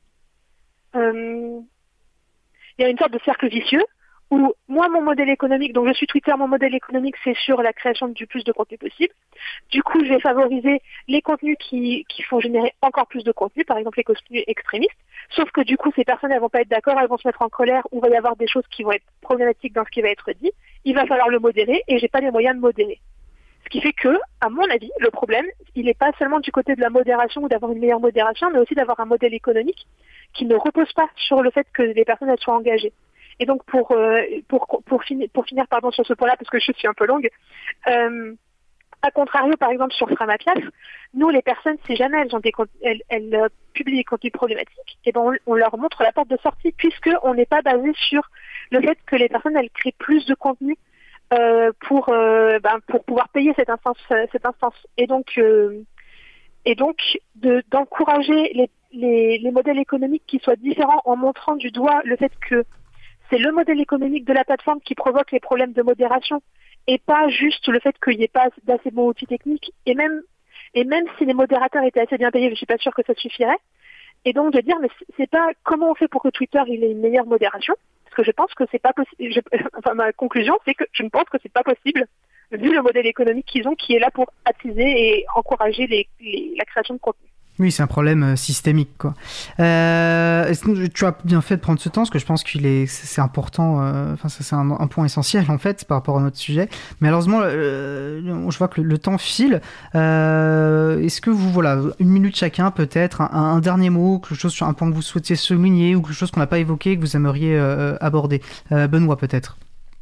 euh, il y a une sorte de cercle vicieux. Où moi, mon modèle économique, donc je suis Twitter, mon modèle économique, c'est sur la création du plus de contenu possible. Du coup, je vais favoriser les contenus qui, qui font générer encore plus de contenu, par exemple les contenus extrémistes. Sauf que du coup, ces personnes, elles vont pas être d'accord, elles vont se mettre en colère, ou il va y avoir des choses qui vont être problématiques dans ce qui va être dit. Il va falloir le modérer, et j'ai pas les moyens de modérer. Ce qui fait que, à mon avis, le problème, il n'est pas seulement du côté de la modération ou d'avoir une meilleure modération, mais aussi d'avoir un modèle économique qui ne repose pas sur le fait que les personnes elles soient engagées. Et donc pour euh, pour pour finir pour finir pardon sur ce point-là parce que je suis un peu longue. Euh, à contrario, par exemple sur Framapiaf, nous les personnes si jamais elles ont des elles, elles euh, publient des contenus problématiques, et ben on, on leur montre la porte de sortie puisque on n'est pas basé sur le fait que les personnes elles créent plus de contenu euh, pour euh, ben, pour pouvoir payer cette instance cette instance. Et donc euh, et donc de d'encourager les, les les modèles économiques qui soient différents en montrant du doigt le fait que c'est le modèle économique de la plateforme qui provoque les problèmes de modération et pas juste le fait qu'il n'y ait pas d'assez bons outils techniques. Et même, et même si les modérateurs étaient assez bien payés, je suis pas sûre que ça suffirait. Et donc de dire, mais c'est pas comment on fait pour que Twitter il ait une meilleure modération, parce que je pense que c'est pas possible. Enfin, ma conclusion, c'est que je ne pense que c'est pas possible. vu le modèle économique qu'ils ont, qui est là pour attiser et encourager les, les, la création de contenu. Oui, c'est un problème systémique, quoi. Euh, tu as bien fait de prendre ce temps, parce que je pense qu'il est, c'est important. Enfin, euh, ça c'est un, un point essentiel en fait par rapport à notre sujet. Mais malheureusement, euh, je vois que le, le temps file. Euh, est-ce que vous, voilà, une minute chacun, peut-être, un, un dernier mot, quelque chose sur un point que vous souhaitiez souligner ou quelque chose qu'on n'a pas évoqué que vous aimeriez euh, aborder. Euh, Benoît, peut-être.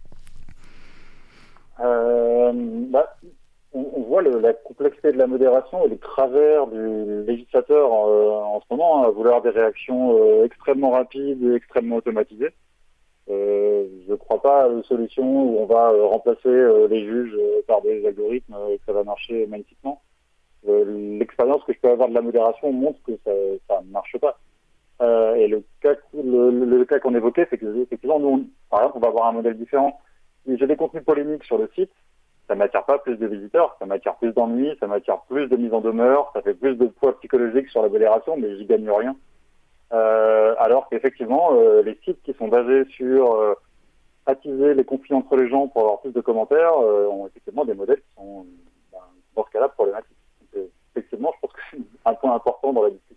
Euh, bah... On voit le, la complexité de la modération et les travers du législateur euh, en ce moment, hein, à vouloir des réactions euh, extrêmement rapides et extrêmement automatisées. Euh, je ne crois pas à une solution où on va euh, remplacer euh, les juges euh, par des algorithmes et que ça va marcher magnifiquement. Euh, l'expérience que je peux avoir de la modération montre que ça ne marche pas. Euh, et le cas, le, le cas qu'on évoquait, c'est que effectivement, nous, on, par exemple, on va avoir un modèle différent. Si j'ai des contenus polémiques sur le site, ça m'attire pas plus de visiteurs, ça m'attire plus d'ennuis, ça m'attire plus de mise en demeure, ça fait plus de poids psychologique sur la modération, mais j'y gagne rien. Euh, alors qu'effectivement, euh, les sites qui sont basés sur euh, attiser les conflits entre les gens pour avoir plus de commentaires euh, ont effectivement des modèles qui sont, ben, dans ce cas-là, problématiques. Donc, effectivement, je pense que c'est un point important dans la discussion.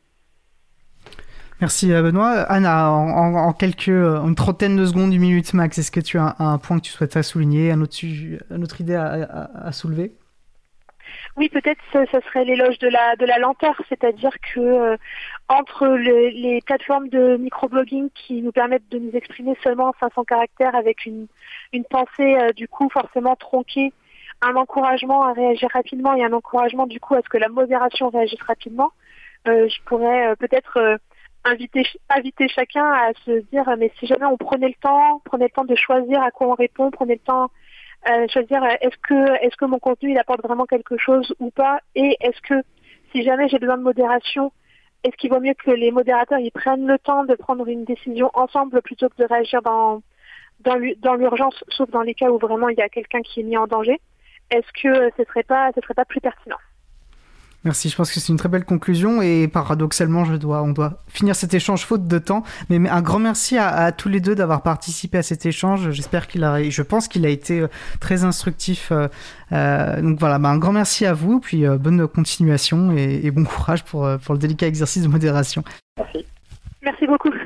Merci Benoît. Anna, en, en, en quelques, une trentaine de secondes, une minute max, est-ce que tu as un, un point que tu souhaites souligner, un autre, une autre idée à, à, à soulever? Oui, peut-être ce, ce serait l'éloge de la, de la lenteur, c'est-à-dire que euh, entre le, les plateformes de microblogging qui nous permettent de nous exprimer seulement en cinq cents caractères avec une, une pensée euh, du coup forcément tronquée, un encouragement à réagir rapidement et un encouragement du coup à ce que la modération réagisse rapidement, euh, je pourrais euh, peut-être... Euh, Inviter, inviter chacun à se dire mais si jamais on prenait le temps, prenait le temps de choisir à quoi on répond, prenait le temps euh, de choisir est-ce que est-ce que mon contenu il apporte vraiment quelque chose ou pas, et est-ce que si jamais j'ai besoin de modération, est-ce qu'il vaut mieux que les modérateurs ils prennent le temps de prendre une décision ensemble plutôt que de réagir dans dans, dans l'urgence, sauf dans les cas où vraiment il y a quelqu'un qui est mis en danger. Est-ce que ce serait pas ce serait pas plus pertinent? Merci, je pense que c'est une très belle conclusion et paradoxalement, je dois, on doit finir cet échange faute de temps. Mais, mais un grand merci à, à tous les deux d'avoir participé à cet échange. J'espère qu'il a, je pense qu'il a été très instructif. Euh, donc voilà, bah un grand merci à vous, puis euh, bonne continuation et, et bon courage pour, pour le délicat exercice de modération. Merci. Merci beaucoup.